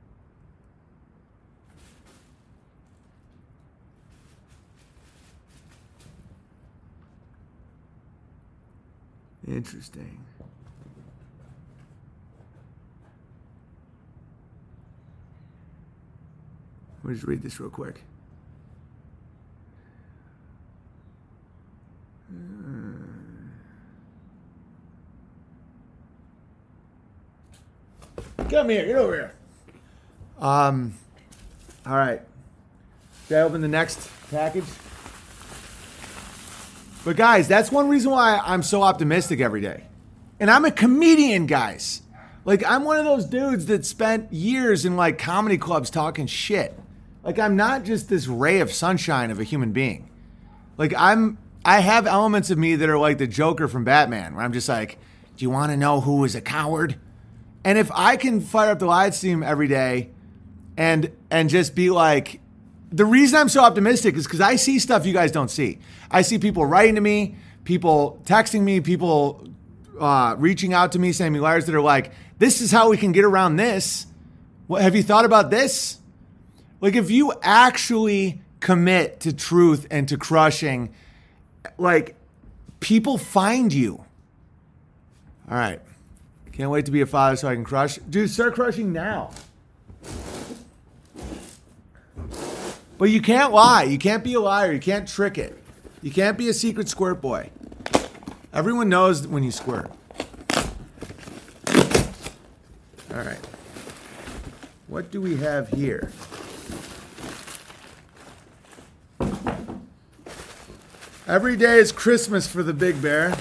Interesting. Let me just read this real quick. Come here, get over here. Um, all right. Should I open the next package? But guys, that's one reason why I'm so optimistic every day. And I'm a comedian, guys. Like, I'm one of those dudes that spent years in like comedy clubs talking shit. Like, I'm not just this ray of sunshine of a human being. Like, I'm, I have elements of me that are like the Joker from Batman, where I'm just like, do you want to know who is a coward? And if I can fire up the live stream every day and and just be like, the reason I'm so optimistic is because I see stuff you guys don't see. I see people writing to me, people texting me, people uh, reaching out to me, saying me letters that are like, this is how we can get around this. What, have you thought about this? Like, if you actually commit to truth and to crushing, like, people find you. All right. Can't wait to be a father so I can crush. Dude, start crushing now. But you can't lie. You can't be a liar. You can't trick it. You can't be a secret squirt boy. Everyone knows when you squirt. All right. What do we have here? Every day is Christmas for the Big Bear.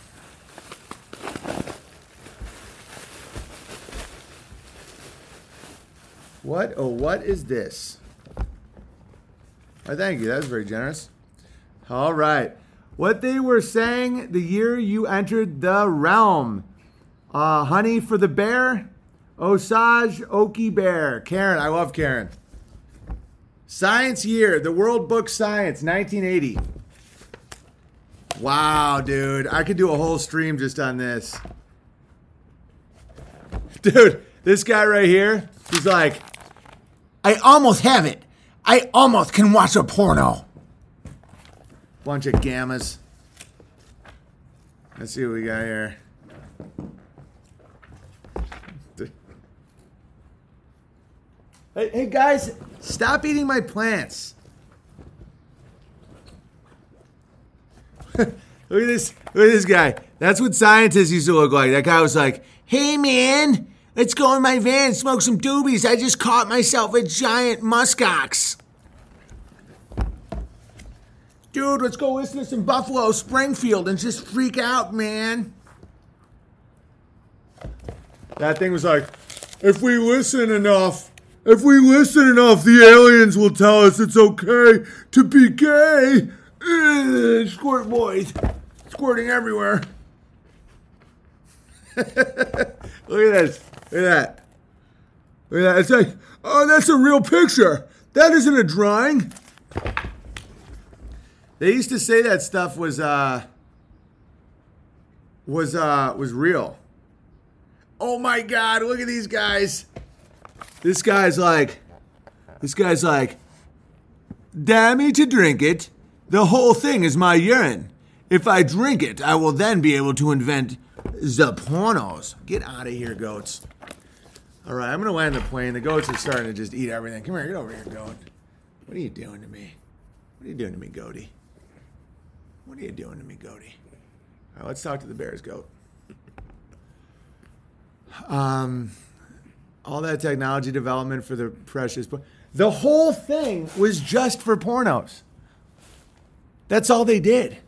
What? Oh, what is this? Oh, thank you. That was very generous. All right. What they were saying the year you entered the realm. Uh, honey for the bear. Osage Okie Bear. Karen. I love Karen. Science year. The World Book Science. nineteen eighty. Wow, dude. I could do a whole stream just on this. Dude, this guy right here, he's like, I almost have it. I almost can watch a porno. Bunch of gammas. Let's see what we got here. Hey, hey guys, stop eating my plants. Look at this. Look at this guy. That's what scientists used to look like. That guy was like, hey man, let's go in my van and smoke some doobies. I just caught myself a giant muskox. Dude, let's go listen to some Buffalo Springfield and just freak out, man. That thing was like, if we listen enough, if we listen enough, the aliens will tell us it's okay to be gay. Ugh, squirt boys. Squirting everywhere. Look at this. Look at that. Look at that. It's like, oh, that's a real picture. That isn't a drawing. They used to say that stuff was uh was uh was real. Oh my God, look at these guys. This guy's like this guy's like, dare me to drink it. The whole thing is my urine. If I drink it, I will then be able to invent the pornos. Get out of here, goats. All right, I'm going to land the plane. The goats are starting to just eat everything. Come here, get over here, goat. What are you doing to me? What are you doing to me, goaty? What are you doing to me, goaty? All right, let's talk to the bears, goat. Um, all that technology development for the precious... The whole thing was just for pornos. That's all they did.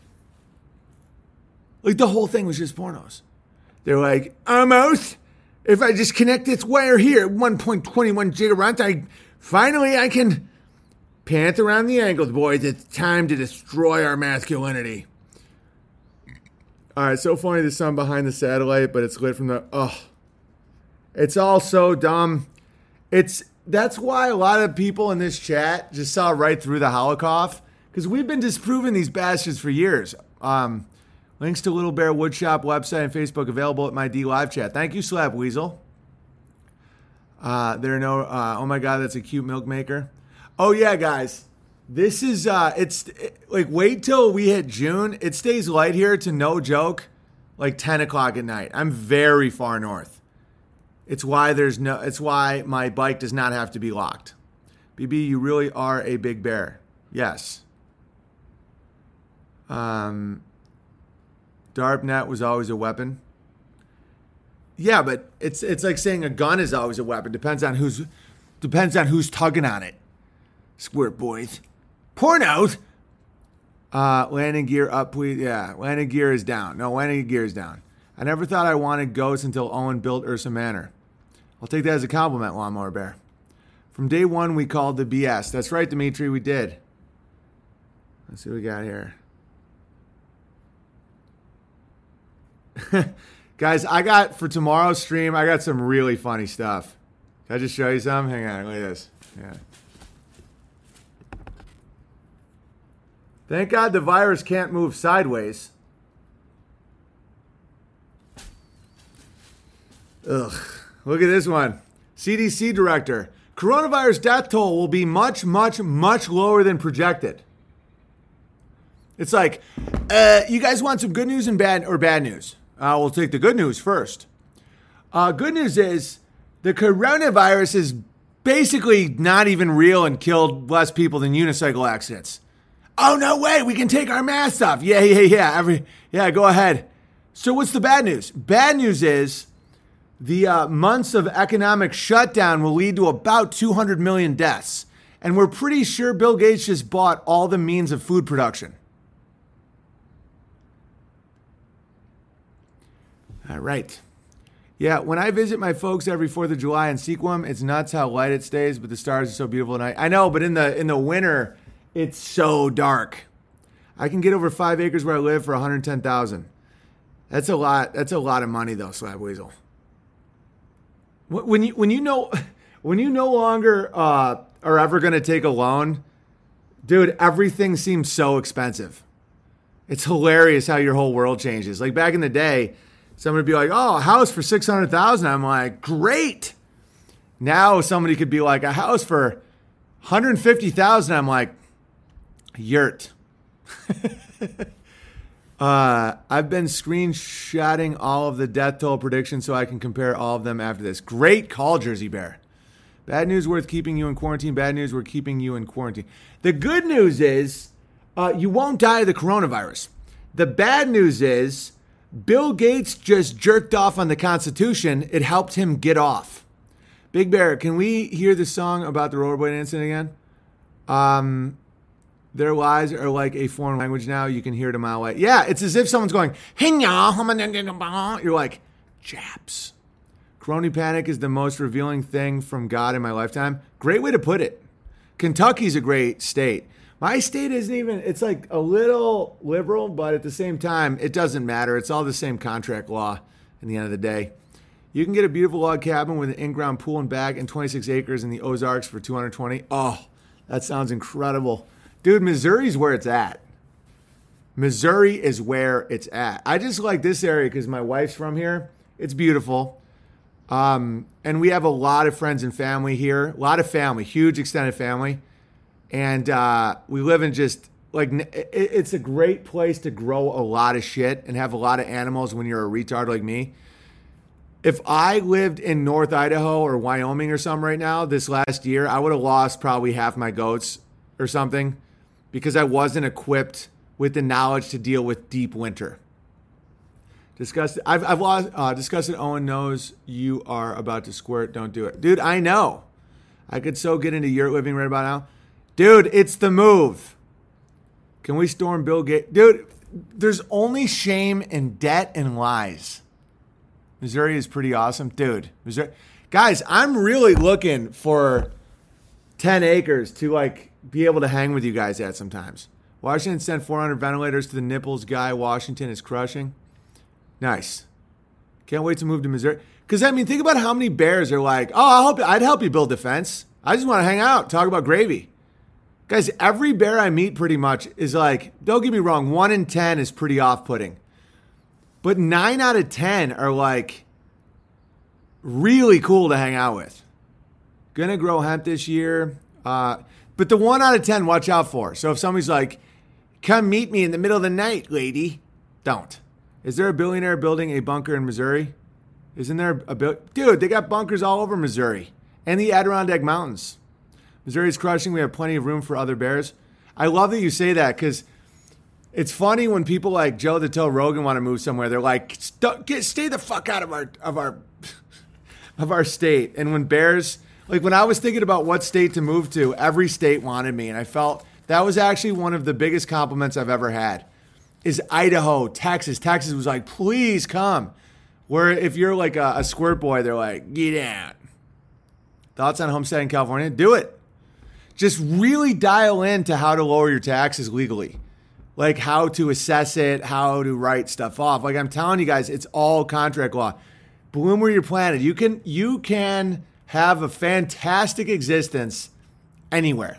Like, the whole thing was just pornos. They're like, almost, if I just connect this wire here, one point two one gigahertz, I finally I can pant around the ankles, boys. It's time to destroy our masculinity. All right, so funny, the sun behind the satellite, but it's lit from the, oh. It's all so dumb. It's, that's why a lot of people in this chat just saw right through the Holocaust, because we've been disproving these bastards for years. Um... Links to Little Bear Woodshop website and Facebook available at my D Live chat. Thank you, Slap Weasel. Uh, there are no, uh, oh my God, that's a cute milk maker. Oh yeah, guys. This is, uh, it's, it, like, wait till we hit June. It stays light here to no joke, like ten o'clock at night. I'm very far north. It's why there's no, it's why my bike does not have to be locked. B B, you really are a big bear. Yes. Um... DARPnet was always a weapon. Yeah, but it's it's like saying a gun is always a weapon. Depends on who's depends on who's tugging on it. Squirt boys. Pornos. Uh, landing gear up, please. Yeah, landing gear is down. No, landing gear is down. I never thought I wanted goats until Owen built Ursa Manor. I'll take that as a compliment, Lawnmower Bear. From day one, we called the B S. That's right, Dimitri, we did. Let's see what we got here. Guys, I got, for tomorrow's stream, I got some really funny stuff. Can I just show you some? Hang on, look at this. Yeah. Thank God the virus can't move sideways. Ugh. Look at this one. C D C director. Coronavirus death toll will be much, much, much lower than projected. It's like, uh, you guys want some good news and bad, or bad news? Uh, we'll take the good news first. Uh, good news is the coronavirus is basically not even real and killed less people than unicycle accidents. Oh, no way. We can take our masks off. Yeah, yeah, yeah. Every, yeah, go ahead. So what's the bad news? Bad news is the uh, months of economic shutdown will lead to about two hundred million deaths. And we're pretty sure Bill Gates just bought all the means of food production. All right. Yeah, when I visit my folks every fourth of July in Sequim, it's nuts how light it stays, but the stars are so beautiful at night. I know, but in the in the winter, it's so dark. I can get over five acres where I live for one hundred ten thousand dollars. That's a lot. That's a lot of money, though, Slab Weasel. When you when you know when you no longer uh, are ever going to take a loan, dude, everything seems so expensive. It's hilarious how your whole world changes. Like back in the day, somebody would be like, oh, a house for six hundred thousand dollars. I'm like, great. Now somebody could be like, a house for one hundred fifty thousand dollars. I'm like, yurt. uh, I've been screenshotting all of the death toll predictions so I can compare all of them after this. Great call, Jersey Bear. Bad news worth keeping you in quarantine. Bad news we're keeping you in quarantine. The good news is uh, you won't die of the coronavirus. The bad news is Bill Gates just jerked off on the Constitution. It helped him get off. Big Bear, can we hear the song about the rollerblade incident again? Um, their lies are like a foreign language now. You can hear it a mile away. Yeah, it's as if someone's going, you're like, Japs. Crony panic is the most revealing thing from God in my lifetime. Great way to put it. Kentucky's a great state. My state isn't even, it's like a little liberal, but at the same time, it doesn't matter. It's all the same contract law in the end of the day. You can get a beautiful log cabin with an in-ground pool and back and twenty-six acres in the Ozarks for two hundred twenty dollars. Oh, that sounds incredible. Dude, Missouri's where it's at. Missouri is where it's at. I just like this area because my wife's from here. It's beautiful. Um, and we have a lot of friends and family here. A lot of family, huge extended family. And uh, we live in just, like, it's a great place to grow a lot of shit and have a lot of animals when you're a retard like me. If I lived in North Idaho or Wyoming or something right now, this last year, I would have lost probably half my goats or something because I wasn't equipped with the knowledge to deal with deep winter. Disgusted. I've, I've lost, uh, disgusted. Owen knows you are about to squirt. Don't do it. Dude, I know. I could so get into yurt living right about now. Dude, it's the move. Can we storm Bill Gates? Dude, there's only shame in debt and lies. Missouri is pretty awesome. Dude, Missouri. Guys, I'm really looking for ten acres to like be able to hang with you guys at sometimes. Washington sent four hundred ventilators to the nipples guy. Washington is crushing. Nice. Can't wait to move to Missouri. Because, I mean, think about how many bears are like, oh, I'll help, I'd help you build a fence. I just want to hang out, talk about gravy. Guys, every bear I meet pretty much is like, don't get me wrong, one in ten is pretty off-putting. But nine out of ten are like really cool to hang out with. Gonna grow hemp this year. Uh, but the one out of ten, watch out for. So if somebody's like, come meet me in the middle of the night, lady, don't. Is there a billionaire building a bunker in Missouri? Isn't there a bill? Dude, they got bunkers all over Missouri and the Adirondack Mountains. Missouri's crushing. We have plenty of room for other bears. I love that you say that because it's funny when people like Joe the Toe Rogan want to move somewhere. They're like, get, stay the fuck out of our of our of our state. And when bears, like when I was thinking about what state to move to, every state wanted me, and I felt that was actually one of the biggest compliments I've ever had. Is Idaho, Texas. Texas was like, please come. Where if you're like a, a squirt boy, they're like, get out. Thoughts on homestead in California? Do it. Just really dial into how to lower your taxes legally. Like how to assess it, how to write stuff off. Like I'm telling you guys, it's all contract law. Bloom where you're planted. You can, you can have a fantastic existence anywhere.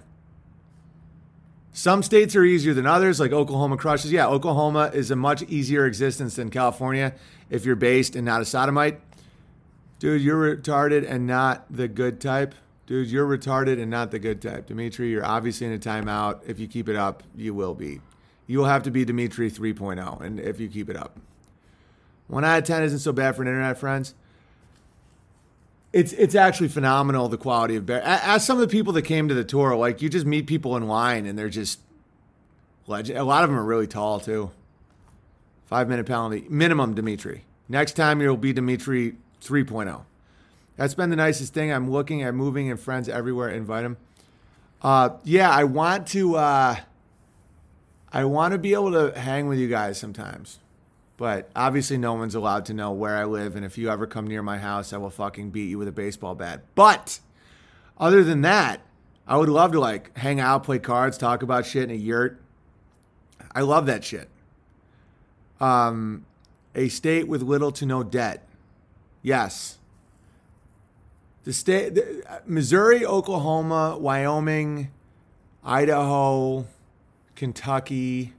Some states are easier than others, like Oklahoma crushes. Yeah, Oklahoma is a much easier existence than California if you're based and not a sodomite. Dude, you're retarded and not the good type. Dude, you're retarded and not the good type. Dimitri, you're obviously in a timeout. If you keep it up, you will be. You will have to be Dimitri three point oh, and if you keep it up. one out of ten isn't so bad for an internet, friends. It's it's actually phenomenal, the quality of bear. Ask some of the people that came to the tour. Like, you just meet people in line, and they're just legend. A lot of them are really tall, too. Five-minute penalty. Minimum, Dimitri. Next time, you'll be Dimitri three point oh. That's been the nicest thing. I'm looking at moving and friends everywhere. Invite them. Uh, yeah, I want to. Uh, I want to be able to hang with you guys sometimes, but obviously no one's allowed to know where I live. And if you ever come near my house, I will fucking beat you with a baseball bat. But other than that, I would love to like hang out, play cards, talk about shit in a yurt. I love that shit. Um, a state with little to no debt. Yes. The state, the, Missouri, Oklahoma, Wyoming, Idaho, Kentucky.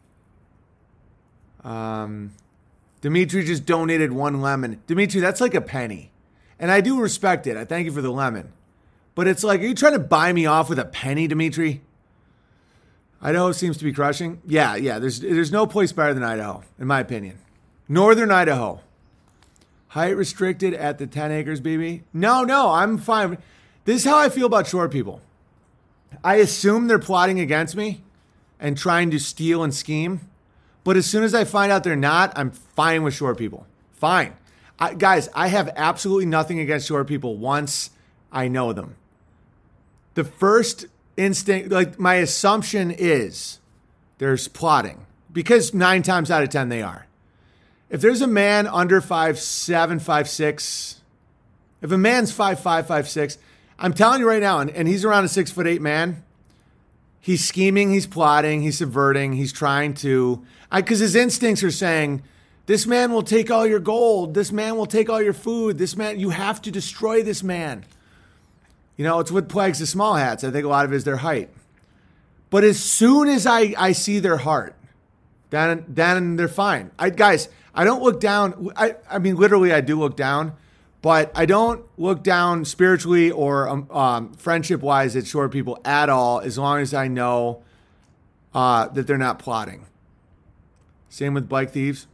Um, Dimitri just donated one lemon. Dimitri, that's like a penny. And I do respect it. I thank you for the lemon. But it's like, are you trying to buy me off with a penny, Dimitri? Idaho seems to be crushing. Yeah, yeah. There's there's no place better than Idaho, in my opinion. Northern Idaho. Height restricted at the ten acres, B B. No, no, I'm fine. This is how I feel about short people. I assume they're plotting against me and trying to steal and scheme. But as soon as I find out they're not, I'm fine with short people. Fine. I, guys, I have absolutely nothing against short people once I know them. The first instinct, like my assumption is there's plotting. Because nine times out of ten they are. If there's a man under five seven, five six, If a man's five five, five six, I'm telling you right now, and, and he's around a six foot eight man, he's scheming, he's plotting, he's subverting, he's trying to, because his instincts are saying, this man will take all your gold, this man will take all your food, this man, you have to destroy this man. You know, it's what plagues the small hats. I think a lot of it is their height. But as soon as I, I see their heart, then, then they're fine. I, guys, I don't look down. I, I mean, literally, I do look down. But I don't look down spiritually or um, um, friendship-wise at short people at all, as long as I know uh, that they're not plotting. Same with bike thieves.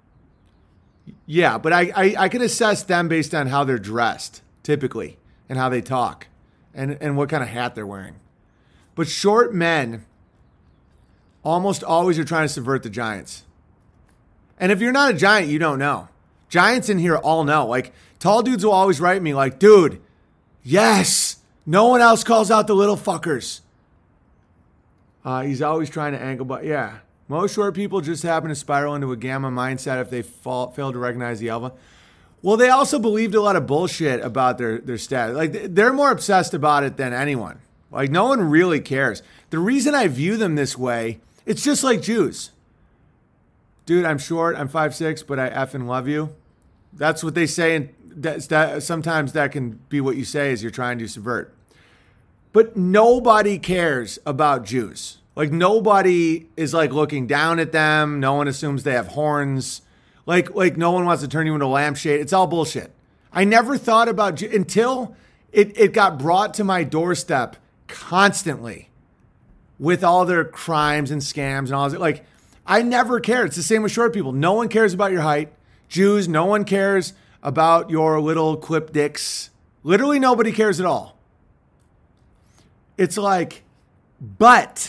Yeah, but I, I, I can assess them based on how they're dressed, typically, and how they talk, and, and what kind of hat they're wearing. But short men almost always are trying to subvert the giants. And if you're not a giant, you don't know. Giants in here all know. Like, tall dudes will always write me like, dude, yes, no one else calls out the little fuckers. Uh, he's always trying to angle, but yeah. Most short people just happen to spiral into a gamma mindset if they fall, fail to recognize the alpha. Well, they also believed a lot of bullshit about their, their status. Like, they're more obsessed about it than anyone. Like, no one really cares. The reason I view them this way, it's just like Jews. Dude, I'm short, I'm five six, but I effing love you. That's what they say, and that's, that, sometimes that can be what you say as you're trying to subvert. But nobody cares about Jews. Like, nobody is, like, looking down at them. No one assumes they have horns. Like, like no one wants to turn you into a lampshade. It's all bullshit. I never thought about Jews until it, it got brought to my doorstep constantly with all their crimes and scams and all that. Like, I never cared. It's the same with short people. No one cares about your height. Jews, no one cares about your little clip dicks. Literally nobody cares at all. It's like, but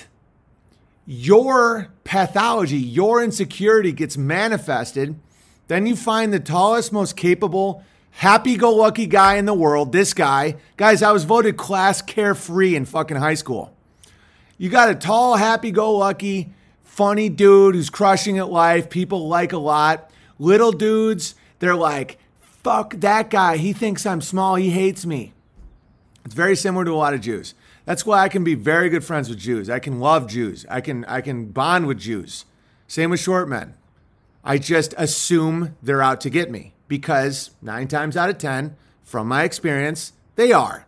your pathology, your insecurity gets manifested. Then you find the tallest, most capable, happy-go-lucky guy in the world, this guy. Guys, I was voted class carefree in fucking high school. You got a tall, happy-go-lucky, funny dude who's crushing at life. People like a lot. Little dudes, they're like, fuck that guy. He thinks I'm small. He hates me. It's very similar to a lot of Jews. That's why I can be very good friends with Jews. I can love Jews. I can I can bond with Jews. Same with short men. I just assume they're out to get me because nine times out of ten, from my experience, they are.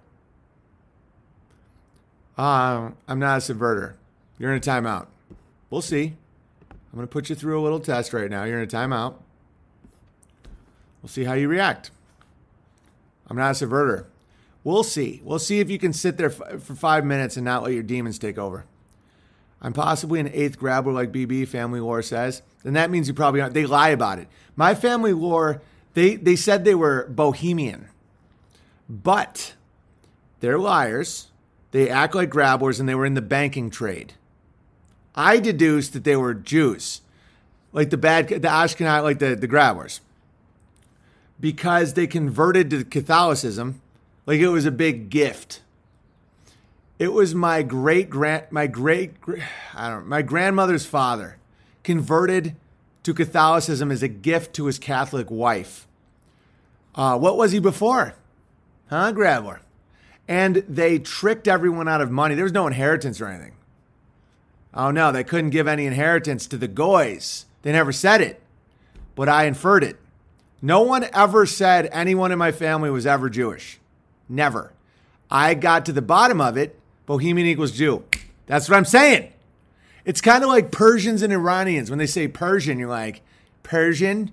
Uh, I'm not a subverter. You're in a timeout. We'll see. I'm going to put you through a little test right now. You're in a timeout. We'll see how you react. I'm not a subverter. We'll see. We'll see if you can sit there f- for five minutes and not let your demons take over. I'm possibly an eighth grabbler like B B, family lore says. Then that means you probably aren't. They lie about it. My family lore, they, they said they were Bohemian. But they're liars. They act like grabblers and they were in the banking trade. I deduced that they were Jews. Like the bad, the Ashkenaz, like the, the grabblers. Because they converted to Catholicism. Like it was a big gift. It was my great grand, my great, I don't know, my grandmother's father converted to Catholicism as a gift to his Catholic wife. Uh, what was he before? Huh, grabbler? And they tricked everyone out of money. There was no inheritance or anything. Oh no, they couldn't give any inheritance to the goys. They never said it, but I inferred it. No one ever said anyone in my family was ever Jewish. Never. I got to the bottom of it. Bohemian equals Jew. That's what I'm saying. It's kind of like Persians and Iranians. When they say Persian, you're like, Persian?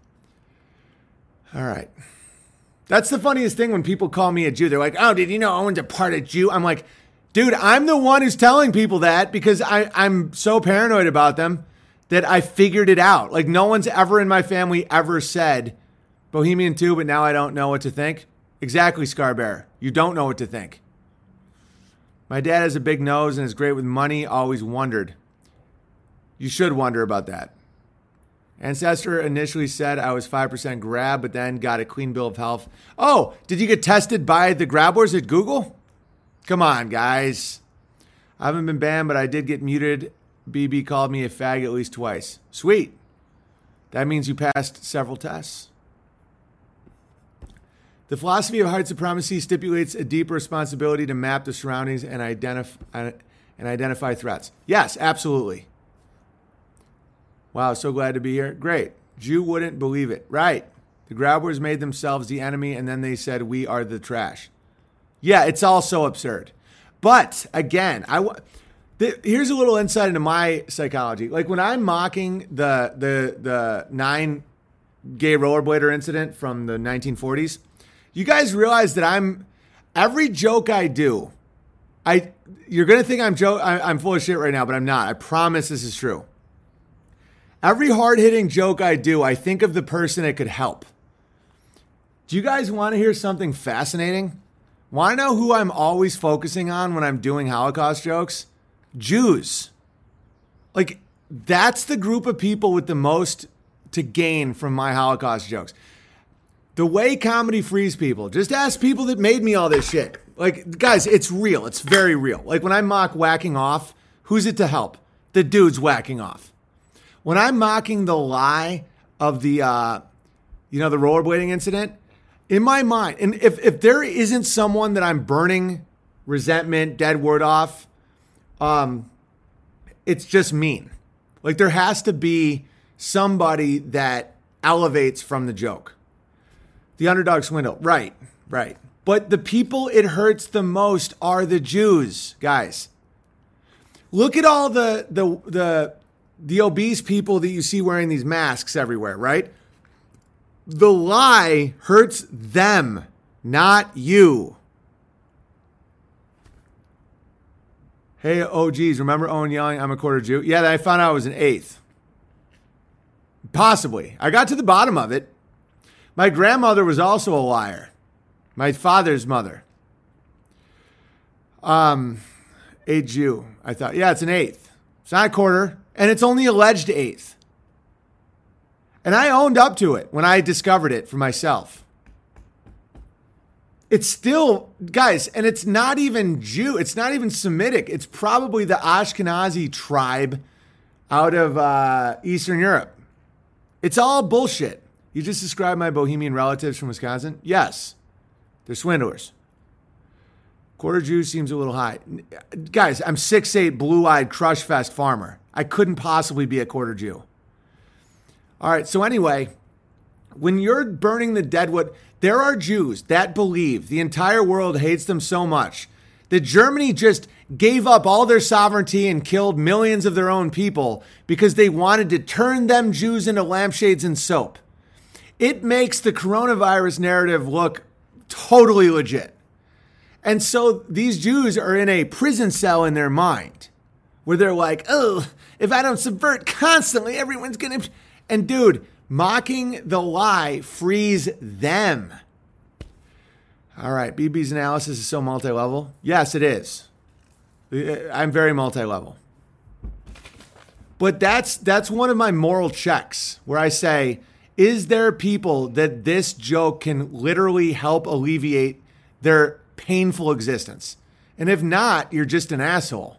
All right. That's the funniest thing when people call me a Jew. They're like, oh, did you know Owen's a part of Jew? I'm like, dude, I'm the one who's telling people that because I, I'm so paranoid about them that I figured it out. Like no one's ever in my family ever said Bohemian too, but now I don't know what to think. Exactly, Scarbear. You don't know what to think. My dad has a big nose and is great with money. Always wondered. You should wonder about that. Ancestor initially said I was five percent grab, but then got a clean bill of health. Oh, did you get tested by the grabblers at Google? Come on, guys. I haven't been banned, but I did get muted. B B called me a fag at least twice. Sweet. That means you passed several tests. The philosophy of white supremacy stipulates a deeper responsibility to map the surroundings and identify and identify threats. Yes, absolutely. Wow, so glad to be here. Great. Jew wouldn't believe it. Right. The grabblers made themselves the enemy, and then they said, we are the trash. Yeah, it's all so absurd. But again, I the, here's a little insight into my psychology. Like when I'm mocking the the the nine gay rollerblader incident from the nineteen forties, you guys realize that I'm every joke I do, I you're gonna think I'm joke I, I'm full of shit right now, but I'm not. I promise this is true. Every hard-hitting joke I do, I think of the person it could help. Do you guys want to hear something fascinating? Want to know who I'm always focusing on when I'm doing Holocaust jokes? Jews. Like, that's the group of people with the most to gain from my Holocaust jokes. The way comedy frees people. Just ask people that made me all this shit. Like, guys, it's real. It's very real. Like, when I mock whacking off, who's it to help? The dude's whacking off. When I'm mocking the lie of the, uh, you know, the rollerblading incident, in my mind, and if, if there isn't someone that I'm burning resentment, dead word off, um, it's just mean. Like there has to be somebody that elevates from the joke. The underdog swindle. Right, right. But the people it hurts the most are the Jews, guys. Look at all the the the the obese people that you see wearing these masks everywhere, right? The lie hurts them, not you. Hey, O Gs, remember Owen yelling, I'm a quarter Jew? Yeah, I found out I was an eighth. Possibly. I got to the bottom of it. My grandmother was also a liar. My father's mother. Um, a Jew. I thought, yeah, it's an eighth. It's not a quarter, and it's only alleged eighth. And I owned up to it when I discovered it for myself. It's still, guys, and it's not even Jew. It's not even Semitic. It's probably the Ashkenazi tribe out of uh, Eastern Europe. It's all bullshit. You just described my Bohemian relatives from Wisconsin? Yes. They're swindlers. Quarter Jew seems a little high. Guys, I'm six eight, blue-eyed, crush-fest farmer. I couldn't possibly be a quarter Jew. All right, so anyway, when you're burning the deadwood, there are Jews that believe the entire world hates them so much that Germany just gave up all their sovereignty and killed millions of their own people because they wanted to turn them Jews into lampshades and soap. It makes the coronavirus narrative look totally legit. And so these Jews are in a prison cell in their mind where they're like, oh, if I don't subvert constantly, everyone's going to... And dude, mocking the lie frees them. All right, B B's analysis is so multi-level. Yes, it is. I'm very multi-level. But that's that's one of my moral checks where I say, is there people that this joke can literally help alleviate their painful existence? And if not, you're just an asshole.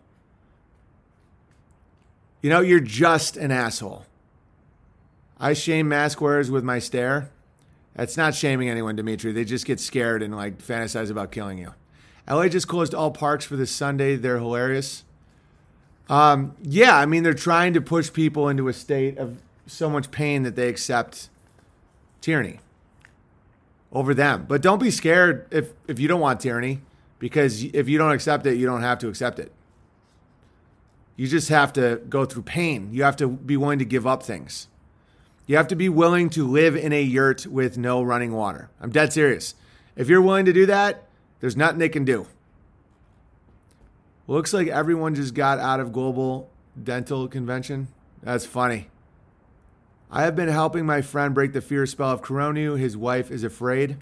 You know, you're just an asshole. I shame mask wearers with my stare. That's not shaming anyone, Dimitri. They just get scared and like fantasize about killing you. L A just closed all parks for this Sunday. They're hilarious. Um, yeah, I mean, they're trying to push people into a state of so much pain that they accept tyranny over them. But don't be scared if, if you don't want tyranny, because if you don't accept it, you don't have to accept it. You just have to go through pain. You have to be willing to give up things. You have to be willing to live in a yurt with no running water. I'm dead serious. If you're willing to do that, there's nothing they can do. Looks like everyone just got out of Global Dental Convention. That's funny. I have been helping my friend break the fear spell of corona. His wife is afraid.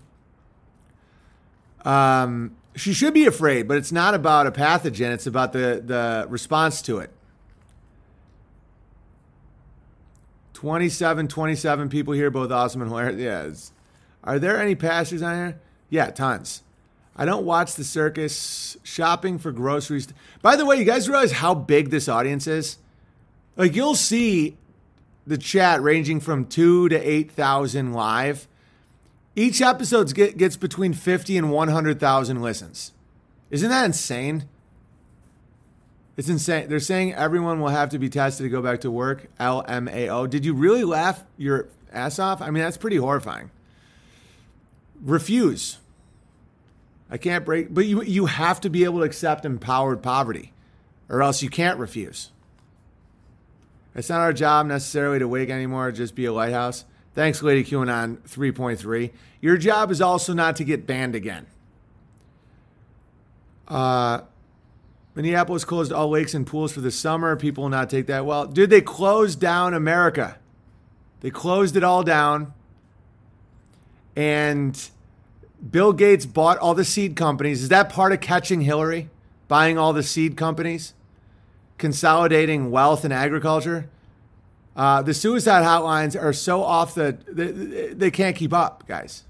Um, she should be afraid, but it's not about a pathogen. It's about the, the response to it. twenty-seven, twenty-seven people here, both awesome and hilarious. Yes. Are there any pastors on here? Yeah, tons. I don't watch the circus. Shopping for groceries. By the way, you guys realize how big this audience is? Like, you'll see the chat ranging from two to eight thousand live. Each episode get, gets between fifty and one hundred thousand listens. Isn't that insane? It's insane. They're saying everyone will have to be tested to go back to work. L M A O. Did you really laugh your ass off? I mean, that's pretty horrifying. Refuse. I can't break, but you you have to be able to accept empowered poverty, or else you can't refuse. It's not our job necessarily to wake anymore, just be a lighthouse. Thanks, Lady QAnon three point three. Your job is also not to get banned again. Uh, Minneapolis closed all lakes and pools for the summer. People will not take that well. Dude, they closed down America. They closed it all down. And Bill Gates bought all the seed companies. Is that part of catching Hillary? Buying all the seed companies? Consolidating wealth in agriculture? Uh, the suicide hotlines are so off the... They, they can't keep up, guys.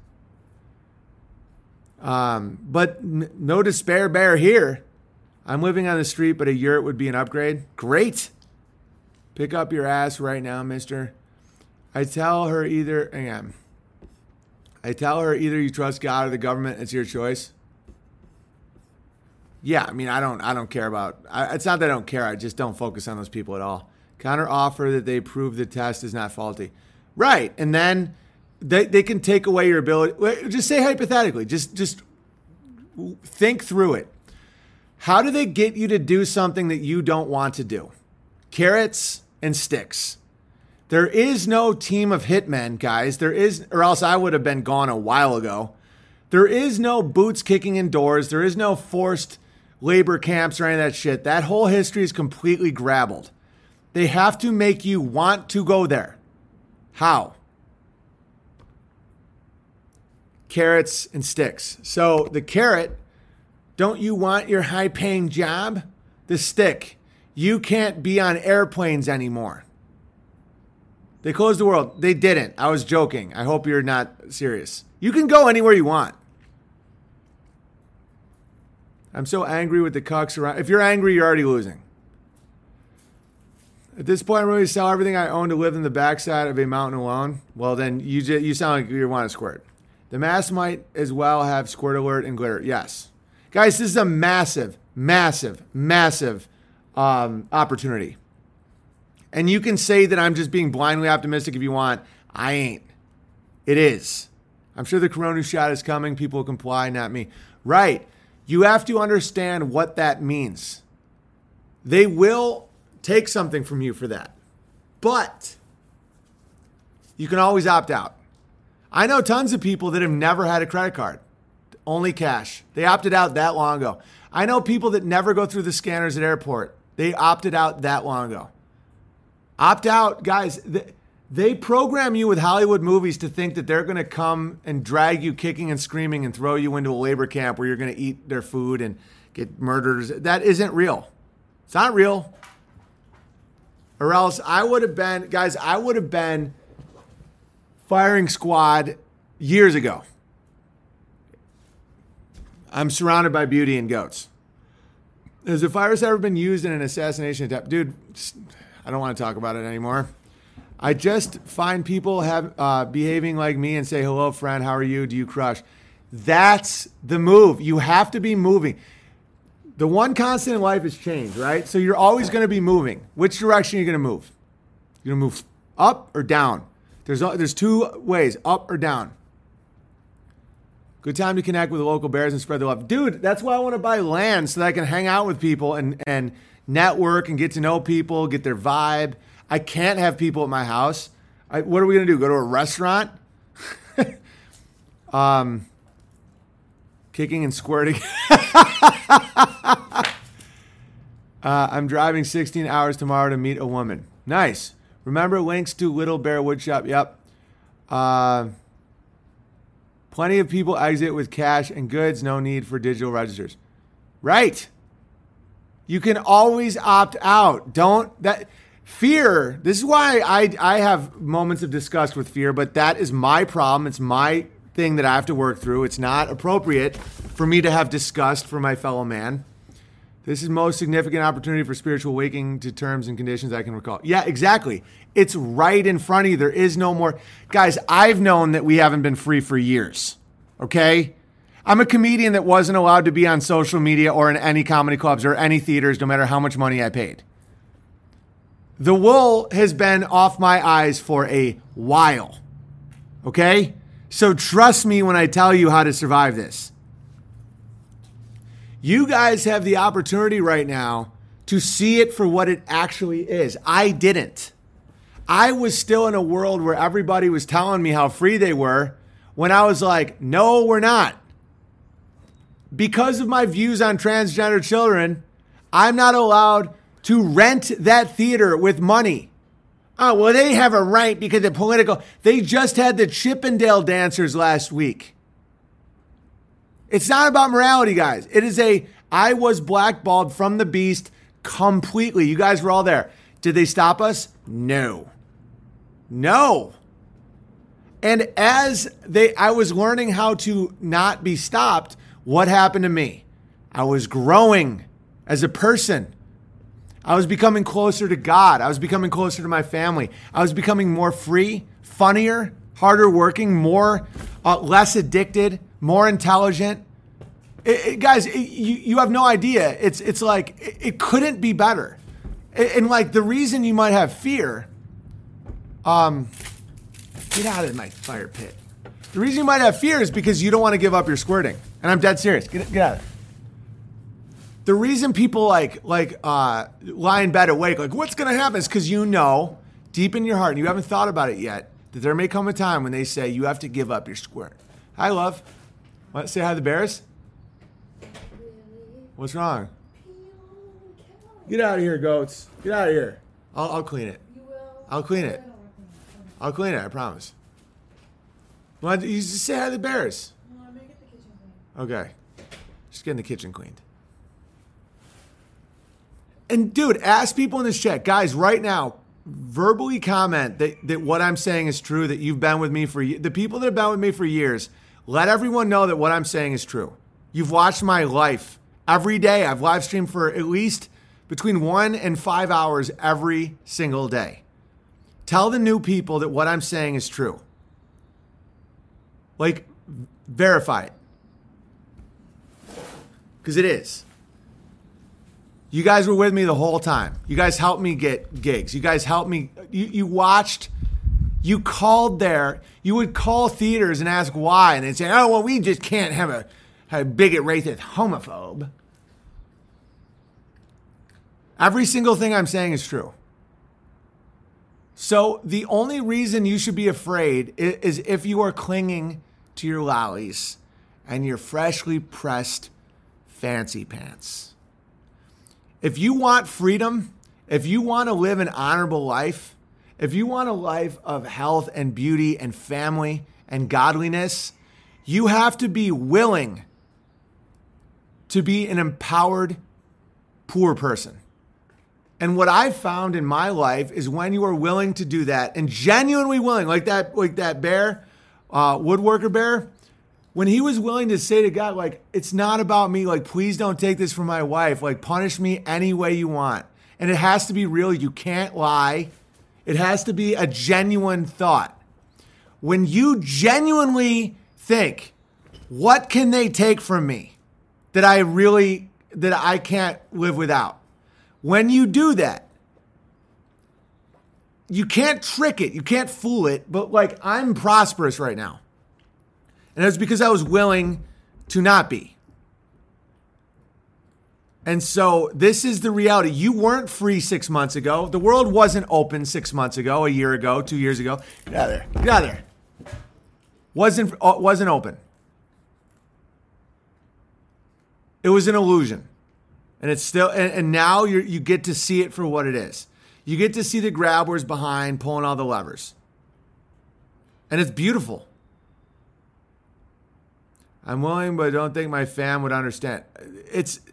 Um, but n- no despair bear here. I'm living on the street, but a yurt would be an upgrade. Great. Pick up your ass right now, mister. I tell her either... Hang on. I tell her either you trust God or the government. It's your choice. Yeah, I mean, I don't I don't care about... I, it's not that I don't care. I just don't focus on those people at all. Counter offer that they prove the test is not faulty. Right. And then they, they can take away your ability. Just say hypothetically. Just, just think through it. How do they get you to do something that you don't want to do? Carrots and sticks. There is no team of hitmen, guys. There is, or else I would have been gone a while ago. There is no boots kicking in doors. There is no forced labor camps or any of that shit. That whole history is completely grabbled. They have to make you want to go there. How? Carrots and sticks. So the carrot, don't you want your high-paying job? The stick, you can't be on airplanes anymore. They closed the world. They didn't. I was joking. I hope you're not serious. You can go anywhere you want. I'm so angry with the cucks around. If you're angry, you're already losing. At this point, I'm ready to sell everything I own to live in the backside of a mountain alone. Well, then you just, you sound like you want to squirt. The mask might as well have squirt alert and glitter. Yes. Guys, this is a massive, massive, massive um, opportunity. And you can say that I'm just being blindly optimistic if you want. I ain't. It is. I'm sure the corona shot is coming. People will comply, not me. Right. You have to understand what that means. They will take something from you for that. But you can always opt out. I know tons of people that have never had a credit card. Only cash. They opted out that long ago. I know people that never go through the scanners at airport. They opted out that long ago. Opt out, guys. They program you with Hollywood movies to think that they're going to come and drag you kicking and screaming and throw you into a labor camp where you're going to eat their food and get murdered. That isn't real. It's not real. Or else I would have been, guys, I would have been firing squad years ago. I'm surrounded by beauty and goats. Has the virus ever been used in an assassination attempt? Dude, I don't want to talk about it anymore. I just find people have uh, behaving like me and say, hello, friend, how are you? Do you crush? That's the move. You have to be moving. The one constant in life is change, right? So you're always going to be moving. Which direction are you going to move? You're going to move up or down? There's, there's two ways, up or down. Good time to connect with the local bears and spread the love. Dude, that's why I want to buy land so that I can hang out with people and, and network and get to know people, get their vibe. I can't have people at my house. I, what are we going to do? Go to a restaurant? um, kicking and squirting. uh, I'm driving sixteen hours tomorrow to meet a woman. Nice. Remember links to Little Bear Woodshop? Yep. Uh, plenty of people exit with cash and goods. No need for digital registers. Right. You can always opt out. Don't that fear. This is why I I have moments of disgust with fear, but that is my problem. It's my thing that I have to work through. It's not appropriate for me to have disgust for my fellow man. This is most significant opportunity for spiritual awakening to terms and conditions I can recall. Yeah, exactly. It's right in front of you. There is no more. Guys, I've known that we haven't been free for years. Okay? I'm a comedian that wasn't allowed to be on social media or in any comedy clubs or any theaters, no matter how much money I paid. The wool has been off my eyes for a while. Okay? So trust me when I tell you how to survive this. You guys have the opportunity right now to see it for what it actually is. I didn't. I was still in a world where everybody was telling me how free they were when I was like, no, we're not. Because of my views on transgender children, I'm not allowed to rent that theater with money. Oh, well, they have a right because they're political. They just had the Chippendale dancers last week. It's not about morality, guys. It is a, I was blackballed from the beast completely. You guys were all there. Did they stop us? No. No. And as they, I was learning how to not be stopped, what happened to me? I was growing as a person. I was becoming closer to God. I was becoming closer to my family. I was becoming more free, funnier, harder working, more, uh, less addicted, more intelligent. It, it, guys, it, you, you have no idea. It's it's like, it, it couldn't be better. And, and like the reason you might have fear, um, get out of my fire pit. The reason you might have fear is because you don't want to give up your squirting. And I'm dead serious. Get, get out of it. The reason people like like uh, lie in bed awake, like what's going to happen is because you know deep in your heart, and you haven't thought about it yet, that there may come a time when they say you have to give up your squirt. Hi, love. What? Say hi to the bears? What's wrong? Get out of here, goats. Get out of here. I'll, I'll clean it. I'll clean it. I'll clean it, I promise. Well, you just say hi to the bears. Okay. Just getting the kitchen cleaned. And dude, ask people in this chat, guys, right now, verbally comment that, that what I'm saying is true, that you've been with me for, the people that have been with me for years, let everyone know that what I'm saying is true. You've watched my life every day. I've live streamed for at least between one and five hours every single day. Tell the new people that what I'm saying is true. Like, verify it. Because it is. You guys were with me the whole time. You guys helped me get gigs. You guys helped me. You, you watched. You called there. You would call theaters and ask why. And they'd say, oh, well, we just can't have a, have a bigot, racist, homophobe. Every single thing I'm saying is true. So the only reason you should be afraid is, is if you are clinging to your lollies and your freshly pressed fancy pants. If you want freedom, if you want to live an honorable life, if you want a life of health and beauty and family and godliness, you have to be willing to be an empowered, poor person. And what I've found in my life is when you are willing to do that and genuinely willing, like that, like that bear, uh, woodworker bear, when he was willing to say to God, like, it's not about me, like, please don't take this from my wife, like, punish me any way you want. And it has to be real. You can't lie. It has to be a genuine thought. When you genuinely think, what can they take from me that I really, that I can't live without? When you do that, you can't trick it. You can't fool it. But like, I'm prosperous right now. And it's because I was willing to not be. And so this is the reality. You weren't free six months ago. The world wasn't open six months ago, a year ago, two years ago. Get out of there. Get out of there. Wasn't, wasn't open. It was an illusion. And it's still, and, and now you you get to see it for what it is. You get to see the grabbers behind pulling all the levers. And it's beautiful. I'm willing, but I don't think my fam would understand. It's,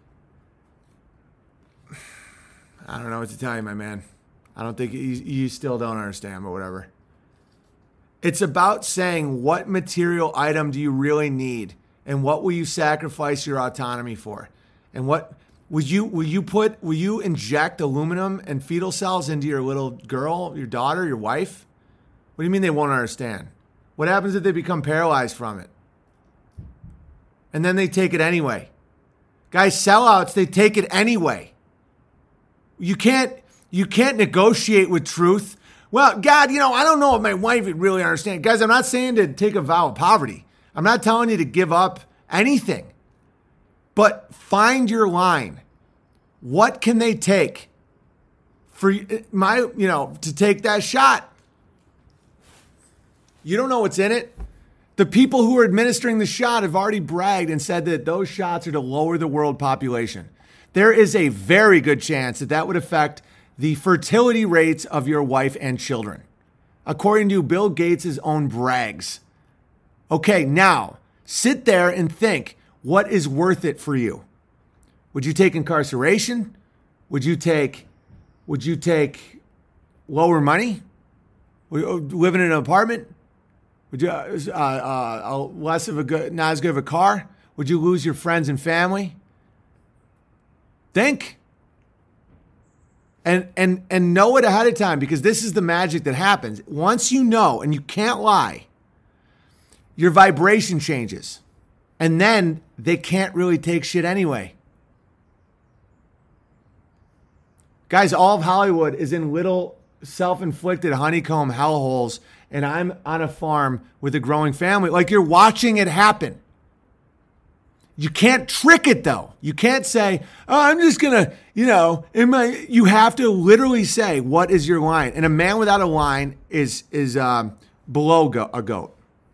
I don't know what to tell you, my man. I don't think you, you still don't understand, but whatever. It's about saying, what material item do you really need? And what will you sacrifice your autonomy for? And what, Would you will you put will you inject aluminum and fetal cells into your little girl, your daughter, your wife? What do you mean they won't understand? What happens if they become paralyzed from it? And then they take it anyway. Guys, sellouts, they take it anyway. You can't you can't negotiate with truth. Well, God, you know, I don't know if my wife would really understand. Guys, I'm not saying to take a vow of poverty. I'm not telling you to give up anything. But find your line. What can they take for my, you know, to take that shot? You don't know what's in it. The people who are administering the shot have already bragged and said that those shots are to lower the world population. There is a very good chance that that would affect the fertility rates of your wife and children, according to Bill Gates' own brags. Okay, now sit there and think, what is worth it for you? Would you take incarceration? Would you take, would you take lower money? Would you live in an apartment? Would you uh, uh, less of a good, not as good of a car? Would you lose your friends and family? Think. And and and know it ahead of time, because this is the magic that happens. Once you know, and you can't lie, your vibration changes. And then they can't really take shit anyway. Guys, all of Hollywood is in little self-inflicted honeycomb hellholes, and I'm on a farm with a growing family. Like, you're watching it happen. You can't trick it, though. You can't say, oh, I'm just going to, you know, in my, you have to literally say, what is your line? And a man without a line is, is um, below go- a goat.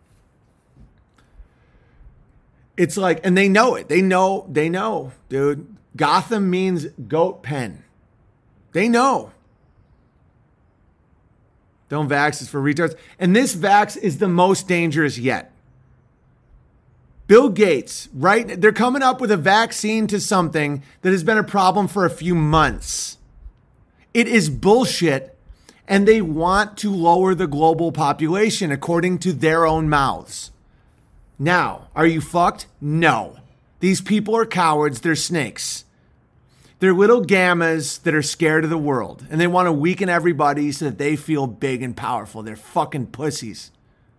It's like, and they know it. They know, they know, dude. Gotham means goat pen. They know. Don't vax is for retards. And this vax is the most dangerous yet. Bill Gates, right? They're coming up with a vaccine to something that has been a problem for a few months. It is bullshit, and they want to lower the global population according to their own mouths. Now, are you fucked? No. These people are cowards. They're snakes. They're little gammas that are scared of the world, and they want to weaken everybody so that they feel big and powerful. They're fucking pussies.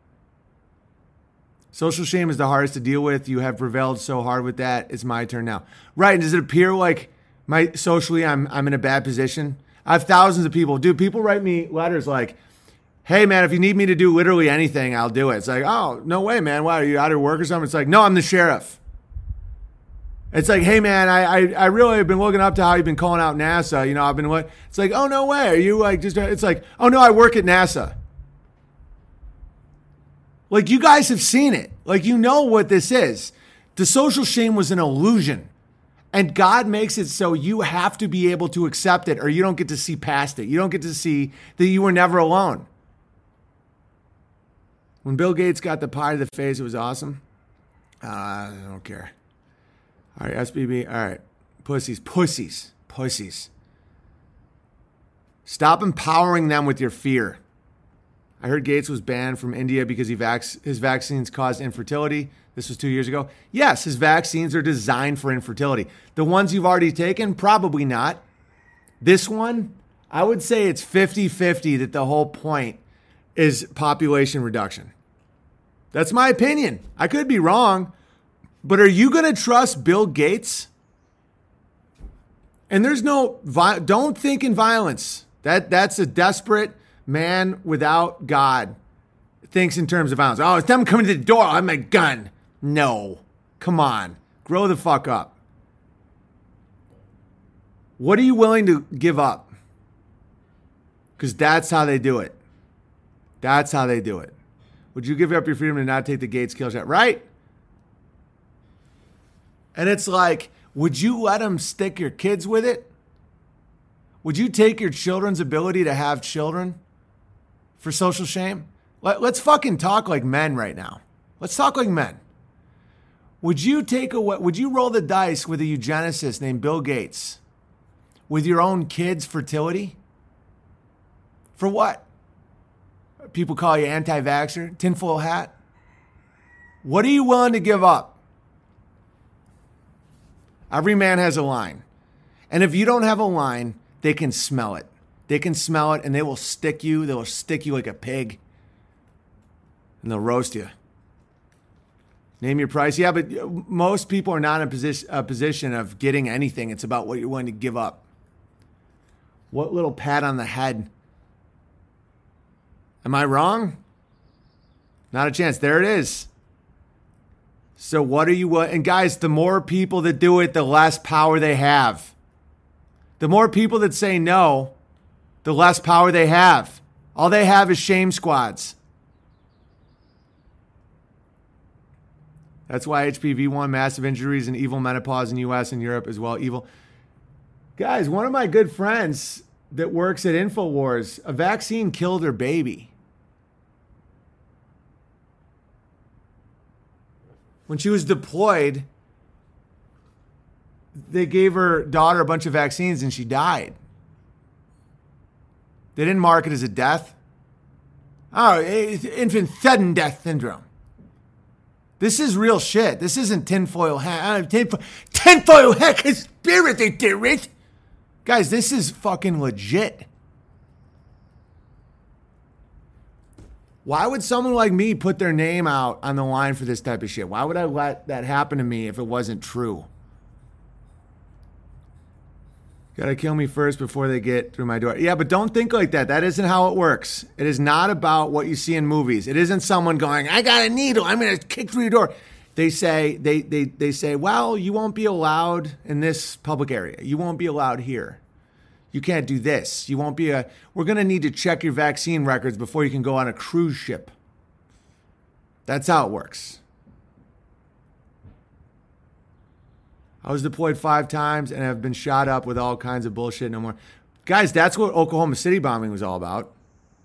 Social shame is the hardest to deal with. You have prevailed so hard with that. It's my turn now. Right. Does it appear like my socially I'm I'm in a bad position? I have thousands of people. Dude, people write me letters like, hey, man, if you need me to do literally anything, I'll do it. It's like, oh, no way, man. Why, are you out of work or something? It's like, no, I'm the sheriff. It's like, hey, man, I, I I really have been looking up to how you've been calling out NASA. You know, I've been what? It's like, oh, no way. Are you like just, it's like, oh, no, I work at NASA. Like, you guys have seen it. Like, you know what this is. The social shame was an illusion. And God makes it so you have to be able to accept it, or you don't get to see past it. You don't get to see that you were never alone. When Bill Gates got the pie to the face, it was awesome. Uh, I don't care. All right, S B B. All right. Pussies, pussies, pussies. Stop empowering them with your fear. I heard Gates was banned from India because he vac- his vaccines caused infertility. This was two years ago. Yes, his vaccines are designed for infertility. The ones you've already taken, probably not. This one, I would say it's fifty-fifty that the whole point is population reduction. That's my opinion. I could be wrong. But are you going to trust Bill Gates? And there's no, don't think in violence. That That's a desperate man without God thinks in terms of violence. Oh, it's them coming to the door. I have my gun. No. Come on. Grow the fuck up. What are you willing to give up? Because that's how they do it. That's how they do it. Would you give up your freedom to not take the Gates kill shot? Right? And it's like, would you let them stick your kids with it? Would you take your children's ability to have children for social shame? Let, let's fucking talk like men right now. Let's talk like men. Would you take a, would you roll the dice with a eugenicist named Bill Gates with your own kids' fertility? For what? People call you anti-vaxxer, tinfoil hat. What are you willing to give up? Every man has a line. And if you don't have a line, they can smell it. They can smell it and they will stick you. They will stick you like a pig. And they'll roast you. Name your price. Yeah, but most people are not in a position, a position of getting anything. It's about what you're willing to give up. What little pat on the head. Am I wrong? Not a chance. There it is. So what are you... And guys, the more people that do it, the less power they have. The more people that say no, the less power they have. All they have is shame squads. That's why H P V one, massive injuries, and evil menopause in U S and Europe as well. Evil. Guys, one of my good friends that works at InfoWars, a vaccine killed her baby. When she was deployed, they gave her daughter a bunch of vaccines and she died. They didn't mark it as a death. Oh, it's infant sudden death syndrome. This is real shit. This isn't tinfoil hat. Tinfoil, tinfoil hat conspiracy theories. Guys, this is fucking legit. Why would someone like me put their name out on the line for this type of shit? Why would I let that happen to me if it wasn't true? Gotta kill me first before they get through my door. Yeah, but don't think like that. That isn't how it works. It is not about what you see in movies. It isn't someone going, I got a needle, I'm gonna kick through your door. They say, they they they say, well, you won't be allowed in this public area. You won't be allowed here. You can't do this. You won't be a, we're gonna need to check your vaccine records before you can go on a cruise ship. That's how it works. I was deployed five times and have been shot up with all kinds of bullshit no more. Guys, that's what Oklahoma City bombing was all about.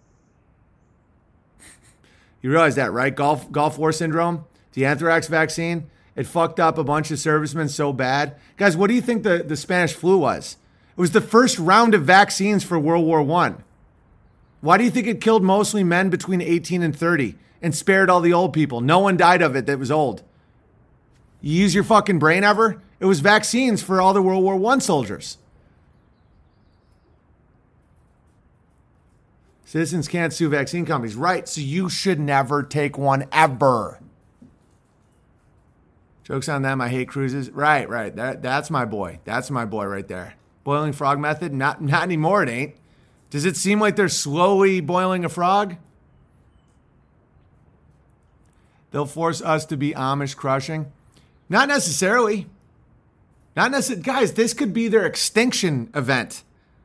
You realize that, right? Gulf, Gulf War syndrome, the anthrax vaccine, it fucked up a bunch of servicemen so bad. Guys, what do you think the, the Spanish flu was? It was the first round of vaccines for World War One. Why do you think it killed mostly men between eighteen and thirty and spared all the old people? No one died of it that was old. You use your fucking brain ever? It was vaccines for all the World War One soldiers. Citizens can't sue vaccine companies. Right, so you should never take one ever. Joke's on them, I hate cruises. Right, right, that, that's my boy. That's my boy right there. Boiling frog method? Not, not anymore, it ain't. Does it seem like they're slowly boiling a frog? They'll force us to be Amish crushing. Not necessarily. Not necessarily. Guys, this could be their extinction event.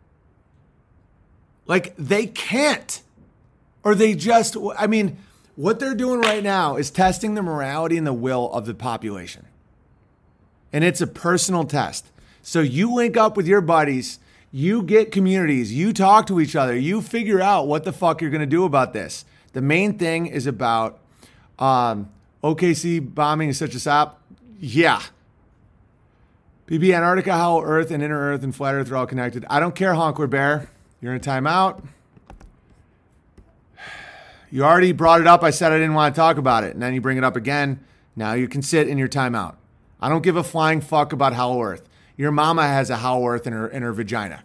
Like, they can't. Or they just, I mean, what they're doing right now is testing the morality and the will of the population. And it's a personal test. So you link up with your buddies, you get communities, you talk to each other, you figure out what the fuck you're going to do about this. The main thing is about um, O K C bombing is such a sop. Yeah. B B Antarctica, how Earth and inner Earth and flat Earth are all connected. I don't care, Honker Bear. You're in a timeout. You already brought it up. I said I didn't want to talk about it. And then you bring it up again. Now you can sit in your timeout. I don't give a flying fuck about Hollow Earth. Your mama has a Hollow Earth in her, in her vagina.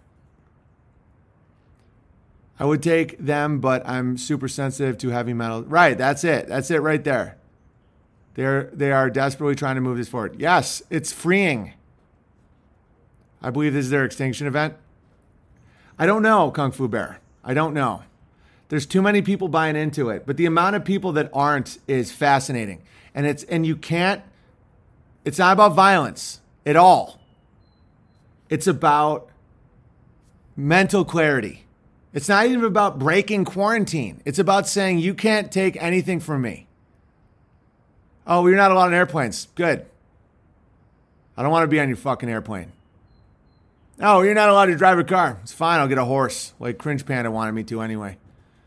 I would take them, but I'm super sensitive to heavy metal. Right, that's it. That's it right there. They're, they are desperately trying to move this forward. Yes, it's freeing. I believe this is their extinction event. I don't know, Kung Fu Bear. I don't know. There's too many people buying into it. But the amount of people that aren't is fascinating. And it's and you can't, it's not about violence at all. It's about mental clarity. It's not even about breaking quarantine. It's about saying you can't take anything from me. Oh, you're not allowed on airplanes. Good. I don't want to be on your fucking airplane. Oh, you're not allowed to drive a car. It's fine. I'll get a horse like Cringe Panda wanted me to anyway.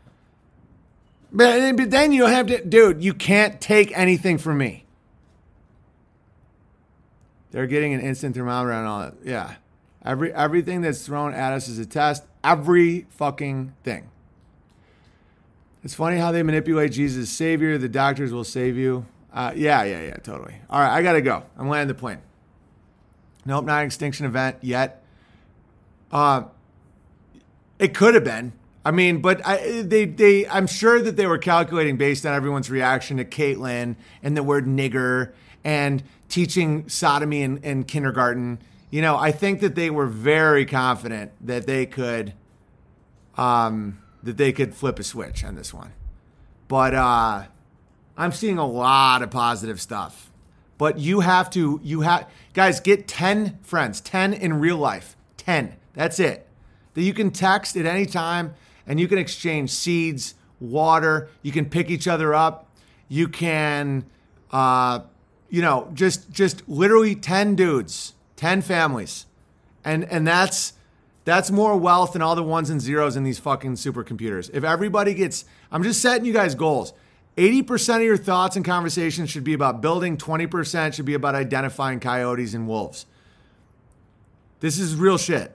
But, but then you have to, dude, you can't take anything from me. They're getting an instant thermometer and all that. Yeah. Every everything that's thrown at us is a test. Every fucking thing. It's funny how they manipulate Jesus as Savior. The doctors will save you. Uh, yeah, yeah, yeah, totally. All right, I got to go. I'm landing the plane. Nope, not an extinction event yet. Uh, it could have been. I mean, but I, they, they, I'm sure that they were calculating based on everyone's reaction to Caitlyn and the word nigger and teaching sodomy in, in kindergarten. You know, I think that they were very confident that they could, um, that they could flip a switch on this one. But uh, I'm seeing a lot of positive stuff. But you have to, you have, guys, get ten friends, ten in real life, ten. That's it. That you can text at any time. And you can exchange seeds, water. You can pick each other up. You can, uh, you know, just just literally ten dudes, ten families, and and that's that's more wealth than all the ones and zeros in these fucking supercomputers. If everybody gets, I'm just setting you guys goals. eighty percent of your thoughts and conversations should be about building. twenty percent should be about identifying coyotes and wolves. This is real shit.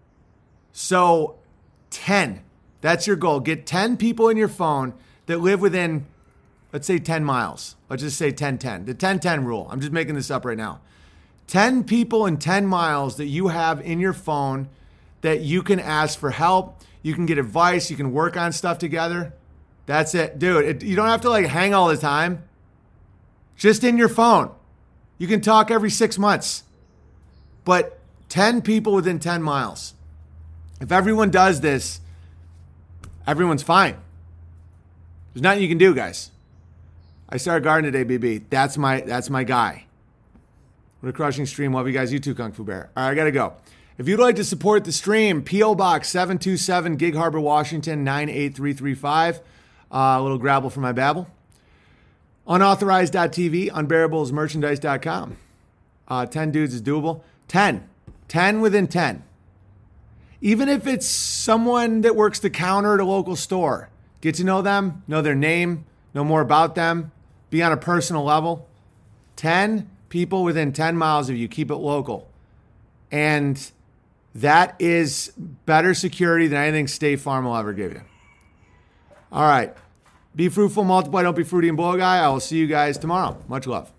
So, ten. That's your goal. Get ten people in your phone that live within, let's say, ten miles. Let's just say ten ten. The ten ten rule. I'm just making this up right now. ten people in ten miles that you have in your phone that you can ask for help. You can get advice. You can work on stuff together. That's it. Dude, it, you don't have to like hang all the time. Just in your phone. You can talk every six months. But ten people within ten miles. If everyone does this, everyone's fine. There's nothing you can do, guys. I started gardening today, B B. That's my that's my guy. What a crushing stream. Love you guys. You too, Kung Fu Bear. All right, I got to go. If you'd like to support the stream, P O Box seven two seven, Gig Harbor, Washington, nine eight three three five. Uh, a little grabble for my babble. Unauthorized dot T V, unbearables merchandise dot com. Uh, ten dudes is doable. ten. ten within ten. Even if it's someone that works the counter at a local store, get to know them, know their name, know more about them, be on a personal level. ten people within ten miles of you, keep it local. And that is better security than anything State Farm will ever give you. All right. Be fruitful, multiply, don't be fruity and blow guy. I will see you guys tomorrow. Much love.